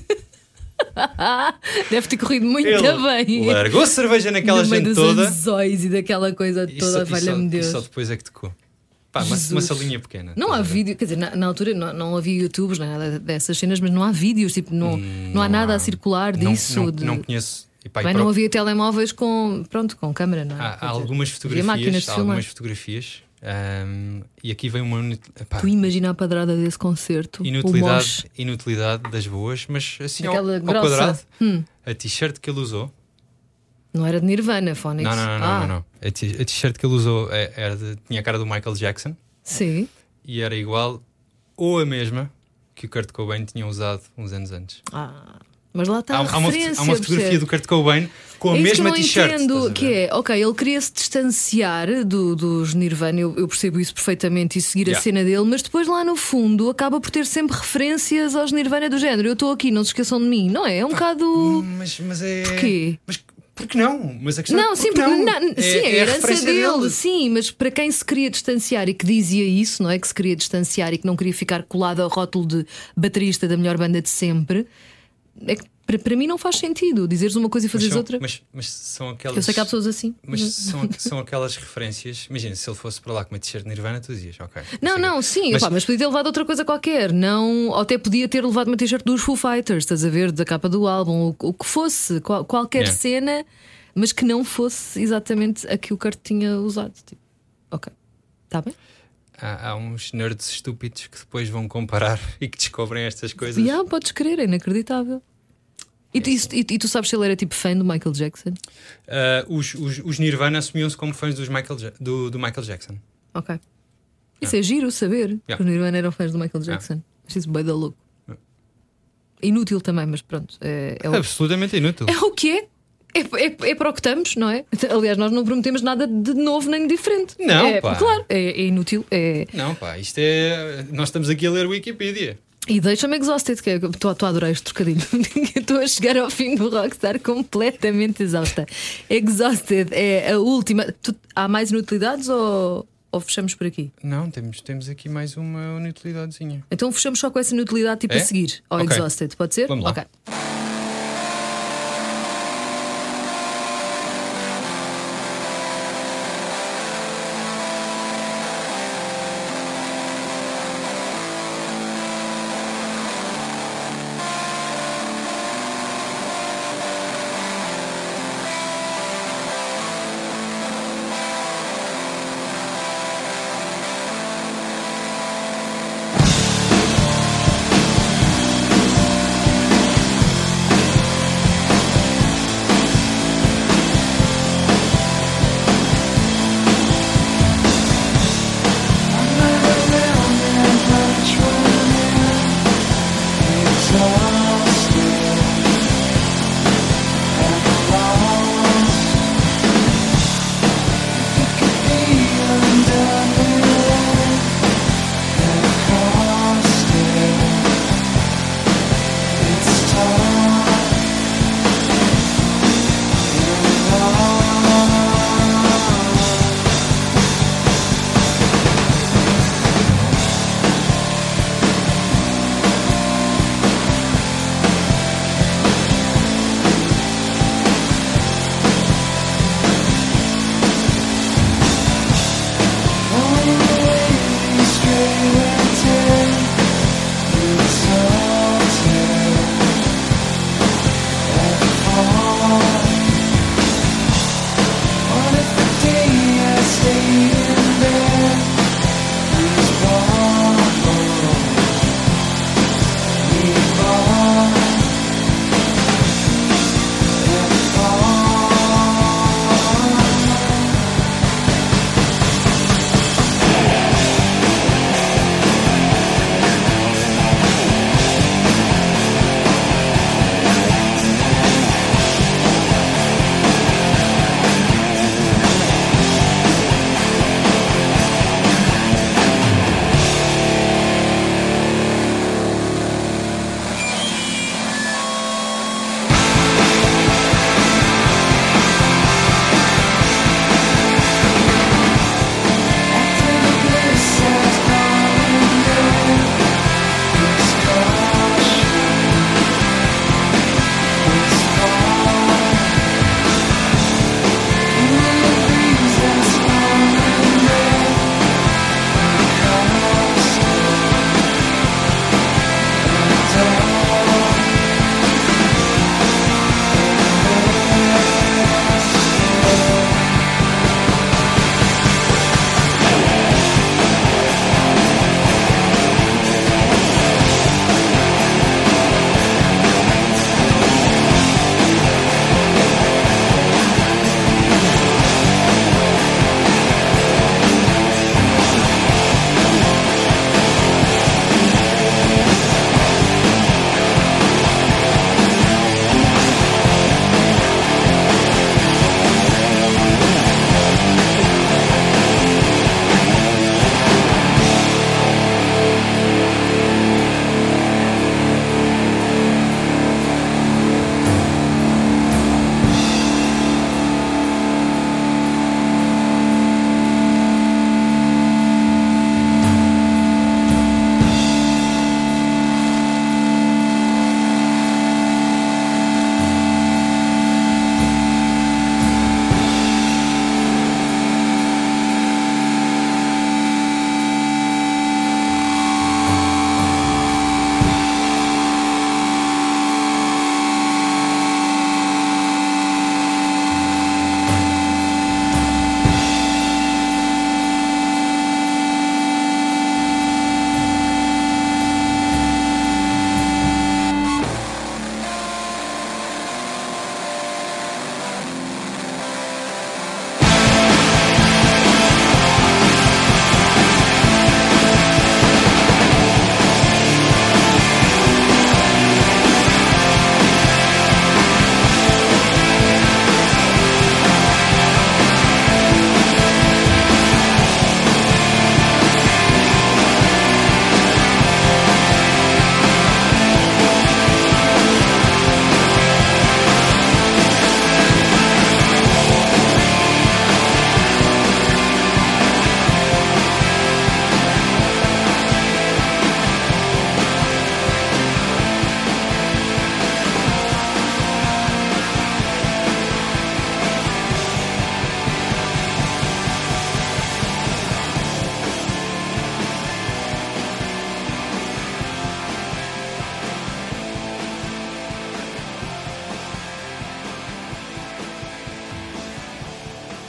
Deve ter corrido muito bem. largou a cerveja naquela no meio gente dos toda anzóis e daquela coisa e toda, só, e, só, valha-me e Deus. só depois é que tocou. Pá, uma, Jesus. uma salinha pequena. Não há estás a ver? vídeo, quer dizer, na, na altura não, não havia YouTubes, nem nada dessas cenas, mas não há vídeos, tipo, não, não, há nada a circular não- disso. Não, de- não conheço. E, pá, e Bem, pro- não havia telemóveis com, pronto, com câmera, não é? há, Quer há dizer, algumas havia máquinas fotografias. de Há filmar. algumas fotografias ahm, e aqui vem uma uni- epá, Tu imagina a padrada desse concerto, o inutilidade, mosh, inutilidade das boas, mas assim ao, aquela ao grossa. quadrado. Hum, A t-shirt que ele usou. não era de Nirvana, Phonics. Não, não, não, não, ah, não, não. A t- a t-shirt que ele usou é- era de- tinha a cara do Michael Jackson Sim. e era igual ou a mesma que o Kurt Cobain tinha usado uns anos antes. Ah, Mas lá está Há, a há uma, referência. há uma fotografia percebe? do Kurt Cobain com a É isso mesma que eu não t-shirt. entendo, estás a que ver? é, ok, ele queria se distanciar do, dos Nirvana, eu, eu percebo isso perfeitamente e seguir Yeah. a cena dele, mas depois lá no fundo acaba por ter sempre referências aos Nirvana do género. Eu estou aqui, não se esqueçam de mim, não é? É um bocado. Mas, mas é. Porquê? Mas porque não? Mas a questão Não, é sim, porque porque, não. não, É- sim, é a é a herança referência dele, dele. sim, mas para quem se queria distanciar e que dizia isso, não é? Que se queria distanciar e que não queria ficar colado ao rótulo de baterista da melhor banda de sempre, é que para, para mim não faz sentido dizeres uma coisa e Mas fazeres são, outra. Mas, mas são aquelas. Eu sei que há pessoas assim. Mas são, são aquelas referências. Imagina, se ele fosse para lá com uma t-shirt de Nirvana, tu dizias, ok. Não, sei. não, sim, Mas- mas, mas podia ter levado outra coisa qualquer. Não, ou até podia ter levado uma t-shirt dos Foo Fighters, estás a ver, da capa do álbum, o, o que fosse, qual- qualquer Yeah. cena, mas que não fosse exatamente a que o Kurt tinha usado. Tipo, ok, está bem? Há, há uns nerds estúpidos que depois vão comparar e que descobrem estas coisas. E ah, podes crer, é inacreditável. E, tu- e- e- e tu sabes se ele era tipo fã do Michael Jackson? Ah, os, os, os Nirvana assumiam-se como fãs dos Michael Ja- do, do Michael Jackson. Ok. Isso é giro saber que Yeah. os Nirvana eram fãs do Michael Jackson. Acho isso bem da louco. Inútil também, mas pronto. É, é o... Absolutamente inútil. É o que é. É, é, é para o que estamos, não é? Aliás, nós não prometemos nada de novo nem de diferente. Não, é, pá. Claro, é, é inútil. É... Não, pá, isto é. Nós estamos aqui a ler Wikipedia. E deixa-me exhausted, que é- estou estou a adorar este trocadilho. Estou a chegar ao fim do Rockstar completamente exausta. Exhausted é a última. Tu- há mais inutilidades ou, ou fechamos por aqui? Não, temos, temos aqui mais uma inutilidadezinha. Então fechamos só com essa inutilidade tipo É? a seguir ao Ok. Exhausted, pode ser? Vamos lá. Ok.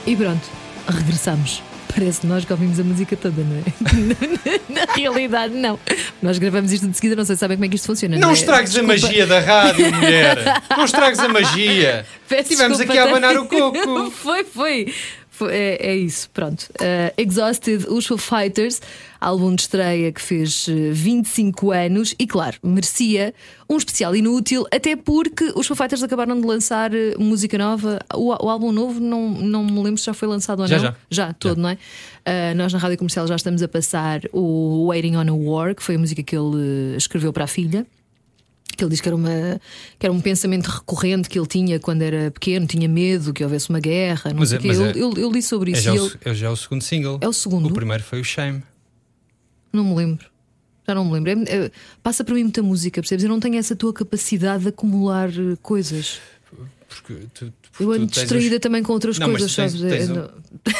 E pronto, regressamos. Parece nós que ouvimos a música toda, não é? Na realidade, não. Nós gravamos isto de seguida, não sei se sabem como é que isto funciona. Não Não, é? estragues Desculpa. a magia da rádio, mulher. Não estragues a magia. Peço Estivemos desculpa, aqui a tá? abanar o coco. Foi, foi. Foi- é, é isso, pronto. Uh, Exhausted, os Foo Fighters, álbum de estreia que fez uh, vinte e cinco anos e, claro, merecia um especial inútil, até porque os Foo Fighters acabaram de lançar uh, música nova. O, o álbum novo, não, não me lembro se já foi lançado ou Já, não. já. Já, todo, não é? Uh, nós na rádio comercial já estamos a passar o Waiting on a War, que foi a música que ele uh, escreveu para a filha. Que ele diz que era, uma, que era um pensamento recorrente que ele tinha quando era pequeno, tinha medo que houvesse uma guerra. Não Mas sei é- o quê. mas Eu, é- eu, eu li sobre É isso. já, e o, ele- é já o segundo single. É o segundo? O primeiro foi o Shame. Não me lembro. Já não me lembro. É- é- passa para mim muita música, percebes? Eu não tenho essa tua capacidade de acumular eh, coisas. Porque tu, tu, Eu tu ando tens distraída os- também com outras Não, mas coisas, tu tens- sabes? É- tens um- não-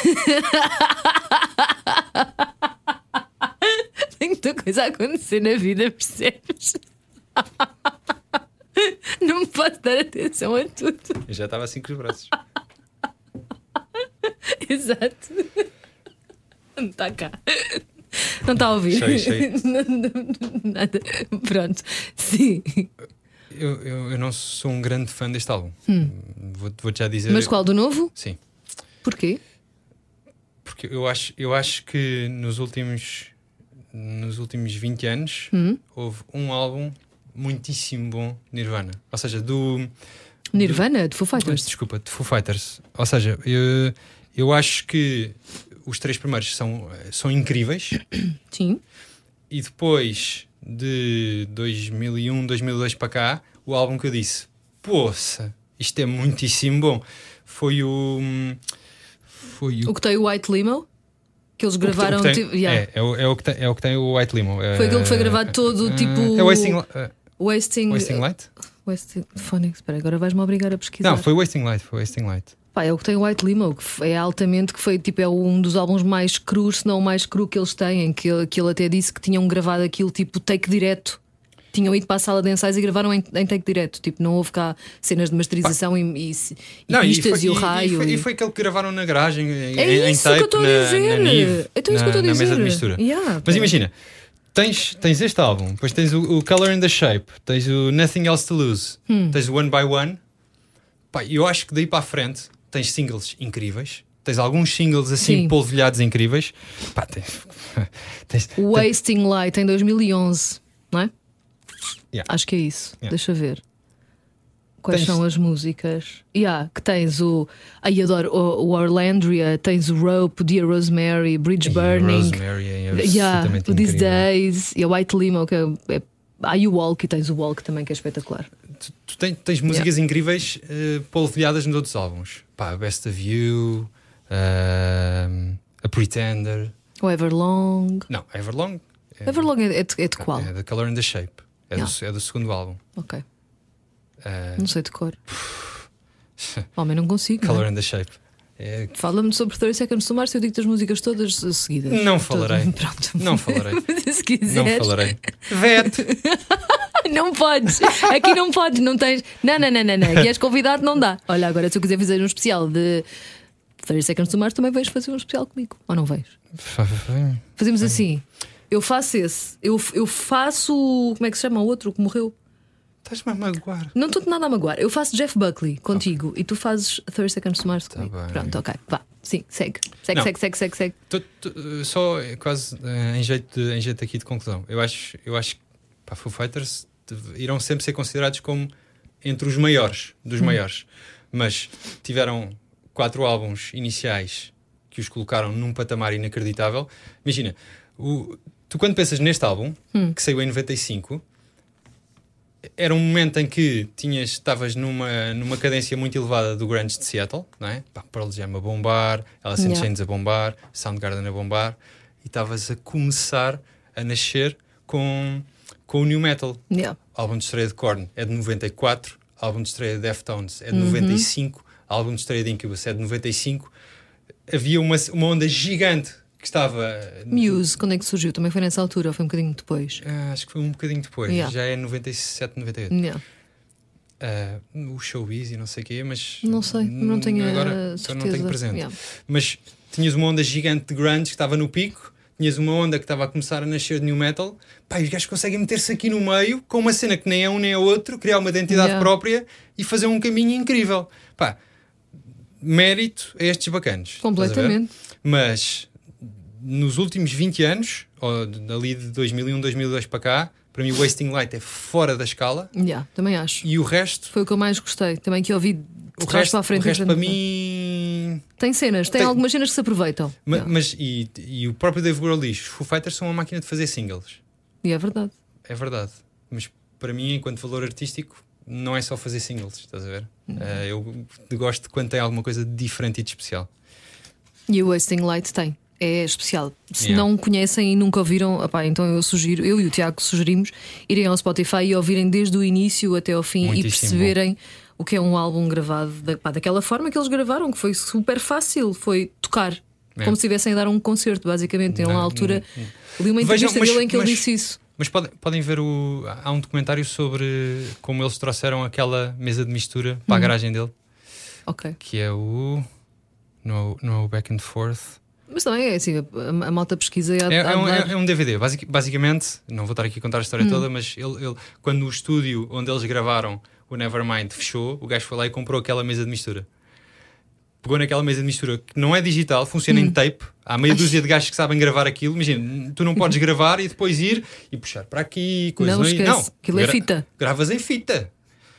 Tem muita coisa a acontecer na vida, percebes? Não me posso dar atenção a tudo. Eu já estava assim com os braços. Exato. Não está cá. Não está a ouvir. Cheio, cheio. Não- não- Nada. Pronto. Sim. Eu, eu, eu não sou um grande fã deste álbum. Vou- Vou-te já dizer. Hum. Mas qual do novo? Sim. Porquê? Porque eu acho, eu acho que nos últimos, nos últimos vinte anos Hum. houve um álbum muitíssimo bom, Nirvana. Ou seja, do. Nirvana, de Foo Fighters. Desculpa, de Foo Fighters. Ou seja, eu, eu acho que os três primeiros são, são incríveis. Sim. E depois de dois mil e um, dois mil e dois para cá, o álbum que eu disse: poça, isto é muitíssimo bom. Foi o. Foi o. O que tem o White Limo? Que eles gravaram. o que tem- tipo, yeah. é, é, o, é, o que tem, é o que tem o White Limo. É, Foi aquele que foi gravado todo, é, tipo- É o Wasting, é, Wasting. Wasting Light? Wasting. Phonics, espera, agora vais-me obrigar a pesquisar. Não, foi Wasting Light. Foi Wasting Light. Pá, é o que tem o White Limo, que f- é altamente, que foi tipo, é um dos álbuns mais crus, se não o mais cru que eles têm. Que, ele- que ele até disse que tinham gravado aquilo tipo take direto. Tinham ido para a sala de ensaios e gravaram em, em take direto. Tipo, não houve cá cenas de masterização e, e, e Não, pistas e, foi, o raio. E foi, e- e foi aquele que gravaram na garagem em, É em isso tape que eu estou a na, dizer. na Nive, Então é isso que eu estou a na, na dizer. mesa de mistura. Yeah, Mas pá. imagina, tens, tens este álbum, depois tens o, o Color and the Shape, tens o Nothing Else to Lose, Hum. tens o One by One. Pá, eu acho que daí para a frente tens singles incríveis. Tens alguns singles assim Sim. polvilhados incríveis. Pá, tens, tens, Wasting Light em dois mil e onze, não é? Yeah. Acho que é isso. Yeah. Deixa ver. Quais Tens- são as músicas? Yeah, que tens o. Ai, adoro o, o Orlandria, tens o Rope, o Dear Rosemary, Bridge E Burning. Rosemary é Yeah, absolutamente o These incrível. Days e a White Limo, que é. é ah, e o Walk, e tens o Walk também, que é espetacular. Tu, tu tens, tens músicas incríveis uh, polvilhadas nos outros álbuns. Pá, Best of You, um, A Pretender. O Everlong. Não, Everlong. É, Everlong é, é, de, é de qual? É The Color and the Shape. É, Yeah. do, é do segundo álbum. Ok, Uh, não sei de cor. Homem, não consigo. não é? Color and the Shape. É, Fala-me sobre thirty Seconds to Mars e eu digo-te as músicas todas uh, seguidas. Não falarei. Todo- Pronto. Não falarei. Se quiseres. não falarei. Vete! Não podes, aqui não podes, não tens. Não, não, não, não, não. Aqui és convidado, não dá. Olha, agora se eu quiser fazer um especial de thirty Seconds to Mars, também vais fazer um especial comigo. Ou não vais? Fazemos assim: eu faço esse, eu, eu faço. Como é que se chama o outro que morreu? Estás-me a magoar. Não estou-te nada a magoar. Eu faço Jeff Buckley contigo e tu fazes thirty Seconds to Mars comigo. bem. Pronto, ok, vá. Sim, segue. Segue, Não. segue, segue, segue, segue. Tu- tu- Só eh, quase eh, em jeito, de, em jeito aqui de conclusão. Eu acho, eu acho que para Foo Fighters de- irão sempre ser considerados como entre os maiores dos maiores. Mas tiveram quatro álbuns iniciais que os colocaram num patamar inacreditável. Imagina, o, tu quando pensas neste álbum, que saiu em noventa e cinco, era um momento em que tinhas, estavas numa, numa cadência muito elevada do grunge de Seattle, não é? Pá, Pearl Jam a bombar, Alice in Yeah. Chains a bombar, Soundgarden a bombar, e estavas a começar a nascer com, com o new metal. Yeah. Álbum de estreia de Korn é de noventa e quatro, álbum de estreia de Deftones é de noventa e cinco, álbum de estreia de Incubus é de noventa e cinco. Havia uma, uma onda gigante que estava... Muse, quando é que surgiu? Também foi nessa altura ou foi um bocadinho depois? Ah, acho que foi um bocadinho depois, Yeah. já é noventa e sete, noventa e oito. Yeah. Uh, o Showbiz e não sei o quê, mas Não sei, não tenho agora, a certeza. agora não tenho presente. Yeah. Mas tinhas uma onda gigante de grunge que estava no pico, tinhas uma onda que estava a começar a nascer de new metal. Pá, e os gajos conseguem meter-se aqui no meio com uma cena que nem é um nem é outro, criar uma identidade Yeah. própria e fazer um caminho incrível. Pá, mérito a estes bacanos. Estás a ver? Completamente. Mas nos últimos vinte anos, ou ali de dois mil e um, dois mil e dois para cá, para mim o Wasting Light é fora da escala. Yeah, também acho. E o resto, Foi o que eu mais gostei. Também que ouvi de o trás resto, para a frente. o resto e para frente. mim. Tem cenas, tem, Tem- algumas cenas que se aproveitam. Ma- Yeah. Mas e, e o próprio Dave Grohl diz: os Foo Fighters são uma máquina de fazer singles. E é verdade. É verdade. Mas para mim, enquanto valor artístico, não é só fazer singles. Estás a ver? Uhum. Uh, eu gosto quando tem alguma coisa de diferente e de especial. E o Wasting Light tem. É especial. Se Yeah. não conhecem e nunca ouviram, opá, então eu sugiro, eu e o Tiago sugerimos irem ao Spotify e ouvirem desde o início até ao fim Muitíssimo e perceberem o que é um álbum gravado da, pá, daquela forma que eles gravaram, que foi super fácil, foi tocar. É. Como se estivessem a dar um concerto, basicamente. Em uma Não, altura, não, não. li uma Vejam, entrevista mas- dele em que ele mas- disse isso. Mas podem, podem ver o. Há um documentário sobre como eles trouxeram aquela mesa de mistura para a garagem dele, Ok. que é o. No, no Back and Forth. Mas também é assim, a, a malta pesquisa e há, É, há é, um, de é, dar- é um D V D. Basic, basicamente, não vou estar aqui a contar a história Hum. toda, mas ele, ele, quando o estúdio onde eles gravaram o Nevermind fechou, o gajo foi lá e comprou aquela mesa de mistura. Pegou naquela mesa de mistura que não é digital, funciona Hum. em tape. Há meia dúzia de gajos que sabem gravar aquilo. Imagina, tu não podes gravar e depois ir e puxar para aqui. Coisa, Não é? esquece, não, aquilo é gra- fita. Gravas em fita.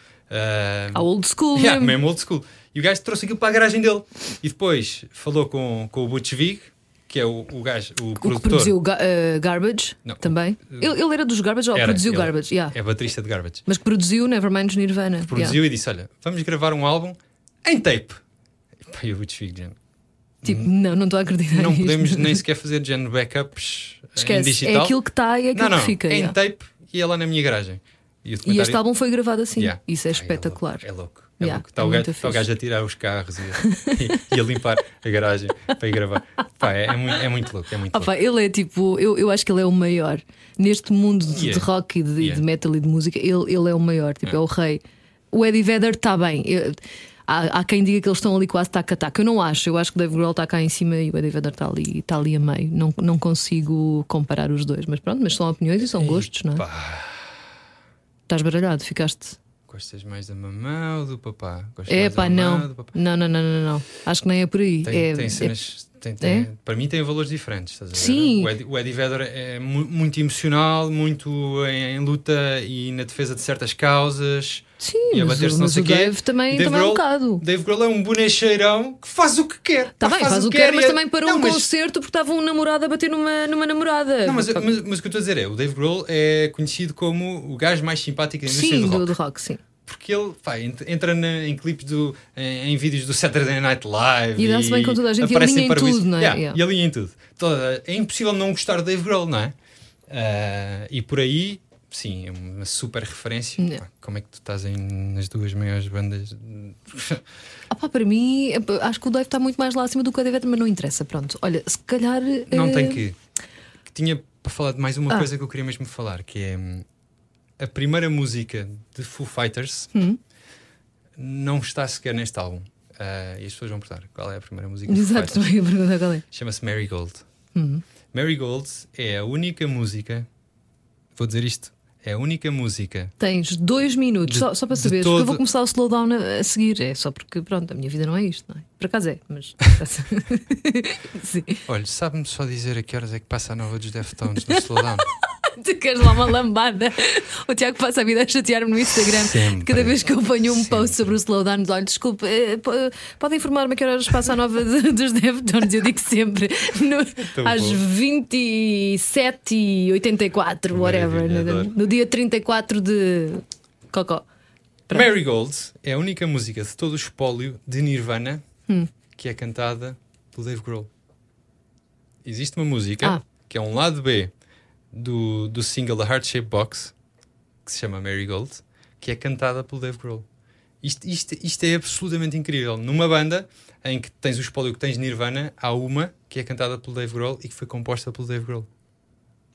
Ah, Há old school yeah, mesmo. mesmo old school. E o gajo trouxe aquilo para a garagem dele. E depois falou com, com o Butch Vig, que é o, o gajo, o, O que produtor. produziu Ga- eh, Garbage Não, também. o- Ele, ele era dos Garbage ou Era, produziu ele Garbage? Yeah. É baterista de Garbage. Mas que produziu Nevermind Nirvana. Produziu Yeah. e disse: olha, vamos gravar um álbum em tape. E pá, e o Butch Vig, gente, Tipo, não, não estou a acreditar não nisto. podemos nem sequer fazer género backups em Esquece, digital. é aquilo que está e é aquilo não, não, que fica. é em yeah. tape e é lá na minha garagem. E, o E este documentário- álbum foi gravado assim. Yeah. Isso é Ai, espetacular. É louco. É louco. É Yeah, louco. Está, é o gajo, muito está o fixe. gajo a tirar os carros e a, e a limpar a garagem para ir gravar. Pá, é, é muito, é muito louco. É muito Ah, louco. pá, ele é tipo, eu, eu acho que ele é o maior neste mundo de, Yeah. de rock e de, Yeah. de metal e de música. Ele, ele é o maior, tipo, Yeah. é o rei. O Eddie Vedder está bem. Eu- há, há quem diga que eles estão ali quase taco a taco. Eu não acho. Eu acho que o Dave Grohl está cá em cima e o Eddie Vedder está ali, está ali a meio. Não, não consigo comparar os dois, mas pronto, mas são opiniões e são gostos, não é? Pá, Estás baralhado, ficaste. gostas mais da mamã ou do papá? Gostas É mais pá, da mamã não. ou do papá? não. Não, não, não, não, não. Acho que nem é por aí. Tem, é, tem é- cenas. tem- tem- é? Para mim, tem valores diferentes. Estás a ver? Sim. O Eddie, o Eddie Vedder é mu- muito emocional, muito em, em luta e na defesa de certas causas. Sim, E a mas, bater-se o- não mas sei o quê. Dave também, Dave também é um Grohl- bocado. Dave Grohl é um bonecheirão que faz o que quer. Está Pá, bem, faz o que quer, mas e- também parou Não, um mas- concerto porque estava um namorado a bater numa, numa namorada. Não, mas, mas, mas o que eu estou a dizer é: o Dave Grohl é conhecido como o gajo mais simpático da indústria Sim, do do, rock. do rock, sim. Porque ele pá, ent- entra na- em clipes do, em, em vídeos do Saturday Night Live E dá-se bem com toda a gente, e aparece alinha em parabéns- tudo, não é? Yeah, Yeah. E alinha em tudo. Toda- é impossível não gostar do Dave Grohl, não é? Ah, e por aí, sim, é uma super referência. Yeah. Pá, como é que tu estás em, nas duas maiores bandas? Ah, pá, para mim, é, pá, acho que o Dave está muito mais lá acima do que o Dave, mas não interessa. Pronto, olha, se calhar. Não eh, tem que. que Tinha para falar de mais uma Ah. coisa que eu queria mesmo falar, que é hum, a primeira música de Foo Fighters Hum. não está sequer neste álbum. Ah, e as pessoas vão perguntar qual é a primeira música de Foo Exato, Fighters. também a pergunta qual é. Chama-se Marigold. Hum. Marigold é a única música, vou dizer isto, é a única música. Tens dois minutos, De- só, só para de saber, porque eu todo- vou começar o slowdown a, a seguir. É só porque, pronto, a minha vida não é isto, não é? Por acaso é, mas. Sim. Olha, sabe-me só dizer a que horas é que passa a nova dos Deftones no Slowdown? Tu queres lá uma lambada? O Tiago passa a vida a chatear-me no Instagram. Sempre. Cada vez que eu ponho um Sempre. post sobre o slowdown, olha, desculpe, eh, po- podem informar-me a que horas passa a nova de- dos Deftones? Eu digo sempre no, Tão às bom. vinte e sete e oitenta e quatro, whatever, Maravilha, no, adoro. no dia trinta e quatro de Cocó. Pronto. Marigold é a única música de todo o espólio de Nirvana Hum. que é cantada pelo Dave Grohl. Existe uma música Ah. que é um lado B do, do single da Heart Shaped Box, que se chama Marigold, que é cantada pelo Dave Grohl. Isto, isto, isto é absolutamente incrível. Numa banda em que tens o espólio que tens de Nirvana, há uma que é cantada pelo Dave Grohl e que foi composta pelo Dave Grohl.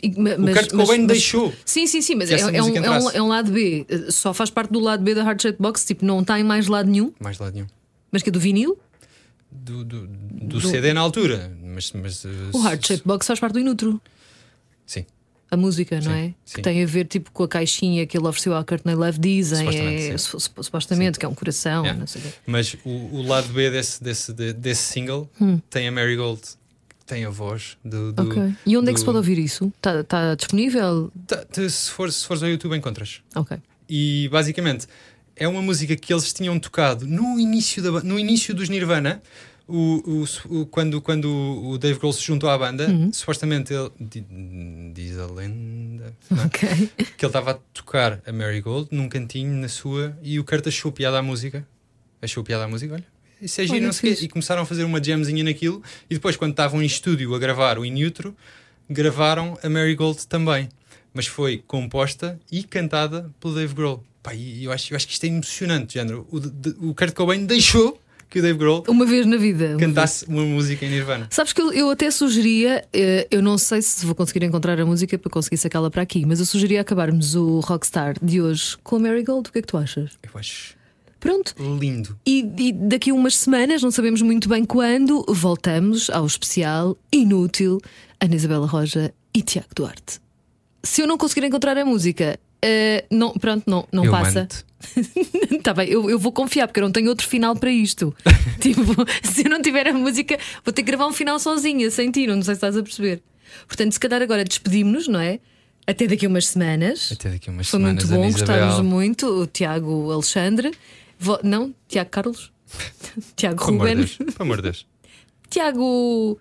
E, ma- mas, Kurt Cobain mas- deixou. Sim, sim, sim, mas que é, essa é um, música é, um, entrasse. é um lado B. Só faz parte do lado B da Heart Shaped Box. Tipo, não está em mais lado nenhum. Mais lado nenhum. Mas que é do vinil. Do, do, do C D na altura. Mas, mas, uh, O Heart Shaped Box faz parte do Inutro. Sim. A música, Sim, não é? sim. Que tem a ver tipo com a caixinha que ele ofereceu à Courtney Love, dizem, Supostamente, é, sim. su- su- supostamente que é um coração, Yeah. não sei o quê. Mas o, o lado B desse, desse, de- desse single tem a Marigold, que tem a voz do. do Ok. E onde é que se do- pode ouvir isso? Está tá disponível? Tá- tá, se, for, se fores ao YouTube, encontras. Ok. E basicamente é uma música que eles tinham tocado no início, da, ba- no início dos Nirvana. O, o, o- quando, quando o Dave Grohl se juntou à banda, supostamente ele di- diz a lenda, não é? Ok. que ele estava a tocar a Marigold num cantinho na sua e o Kurt achou piada à música. Achou piada à música, olha. Isso é giro, Olha, não sei o quê. fixe. E começaram a fazer uma jamzinha naquilo. E depois, quando estavam em estúdio a gravar o In Utero, gravaram a Marigold também. Mas foi composta e cantada pelo Dave Grohl. Pá, e eu acho, eu acho que isto é emocionante, género. O, de- o Kurt Cobain deixou que o Dave Grohl Uma vez na vida. uma cantasse uma música em Nirvana. Sabes que eu, eu até sugeria, eh, eu não sei se vou conseguir encontrar a música para conseguir sacá-la para aqui, mas eu sugeria acabarmos o Rockstar de hoje com a Marigold. O que é que tu achas? Eu acho Pronto. lindo. E, e daqui a umas semanas, não sabemos muito bem quando, voltamos ao especial Inútil, Ana Isabela Roja e Tiago Duarte. Se eu não conseguir encontrar a música, eh, não, pronto, não, não eu passa. mando-te. Tá bem, eu, eu vou confiar porque eu não tenho outro final para isto. Tipo, se eu não tiver a música, vou ter que gravar um final sozinha, sem ti, não sei se estás a perceber. Portanto, se calhar agora despedimos-nos, não é? Até daqui a umas semanas. Até daqui a umas Foi semanas. muito bom, Ana Isabel. gostámos muito. O Tiago Alexandre, Vo- não, Tiago Carlos, Tiago Pelo amor de Ruben, Deus. Pelo amor de Deus. Tiago.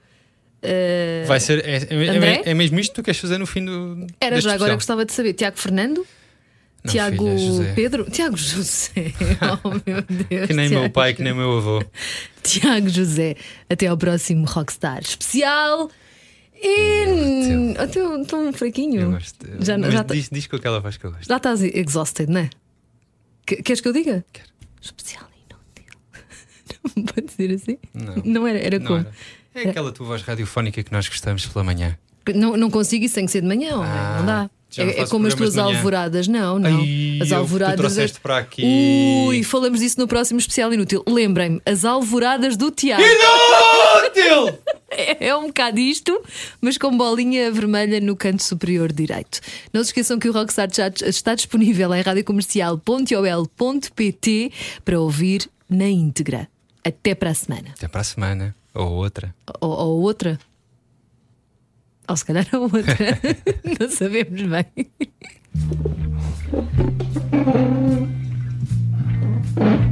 eh, Vai ser. É, é, André? é, é mesmo isto que tu queres fazer no fim do. Era deste já agora, especial? gostava de saber. Tiago Fernando, Não, Tiago filha, José. Pedro, Tiago José. Oh meu Deus, Que nem meu Tiago. pai, que nem meu avô. Tiago José. Até ao próximo Rockstar especial. E. Estou tão fraquinho. Eu gosto. Já, Mas já, tá- diz, diz com aquela voz que eu gosto. já estás exhausted, não é? Que- Queres que eu diga? Quero. Especial inútil. Não pode dizer assim? Não. Não era, era Não como? era. É aquela tua voz radiofónica que nós gostamos pela manhã. Não, não consigo, isso tem que ser de manhã, homem, Ah, não dá. já não É, é fazes como as programas tuas de manhã? alvoradas, não, não. Ai, as eu- alvoradas. tu trouxeste para aqui. Ui, falamos disso no próximo especial inútil. Lembrem-me, as alvoradas do Tiago. Inútil! É, é um bocado isto, mas com bolinha vermelha no canto superior direito. Não se esqueçam que o Rockstar Chat está disponível em radiocomercial ponto ol ponto pt para ouvir na íntegra. Até para a semana. Até para a semana. Ou outra. Ou, ou outra. Ou se calhar a outra. Não sabemos bem.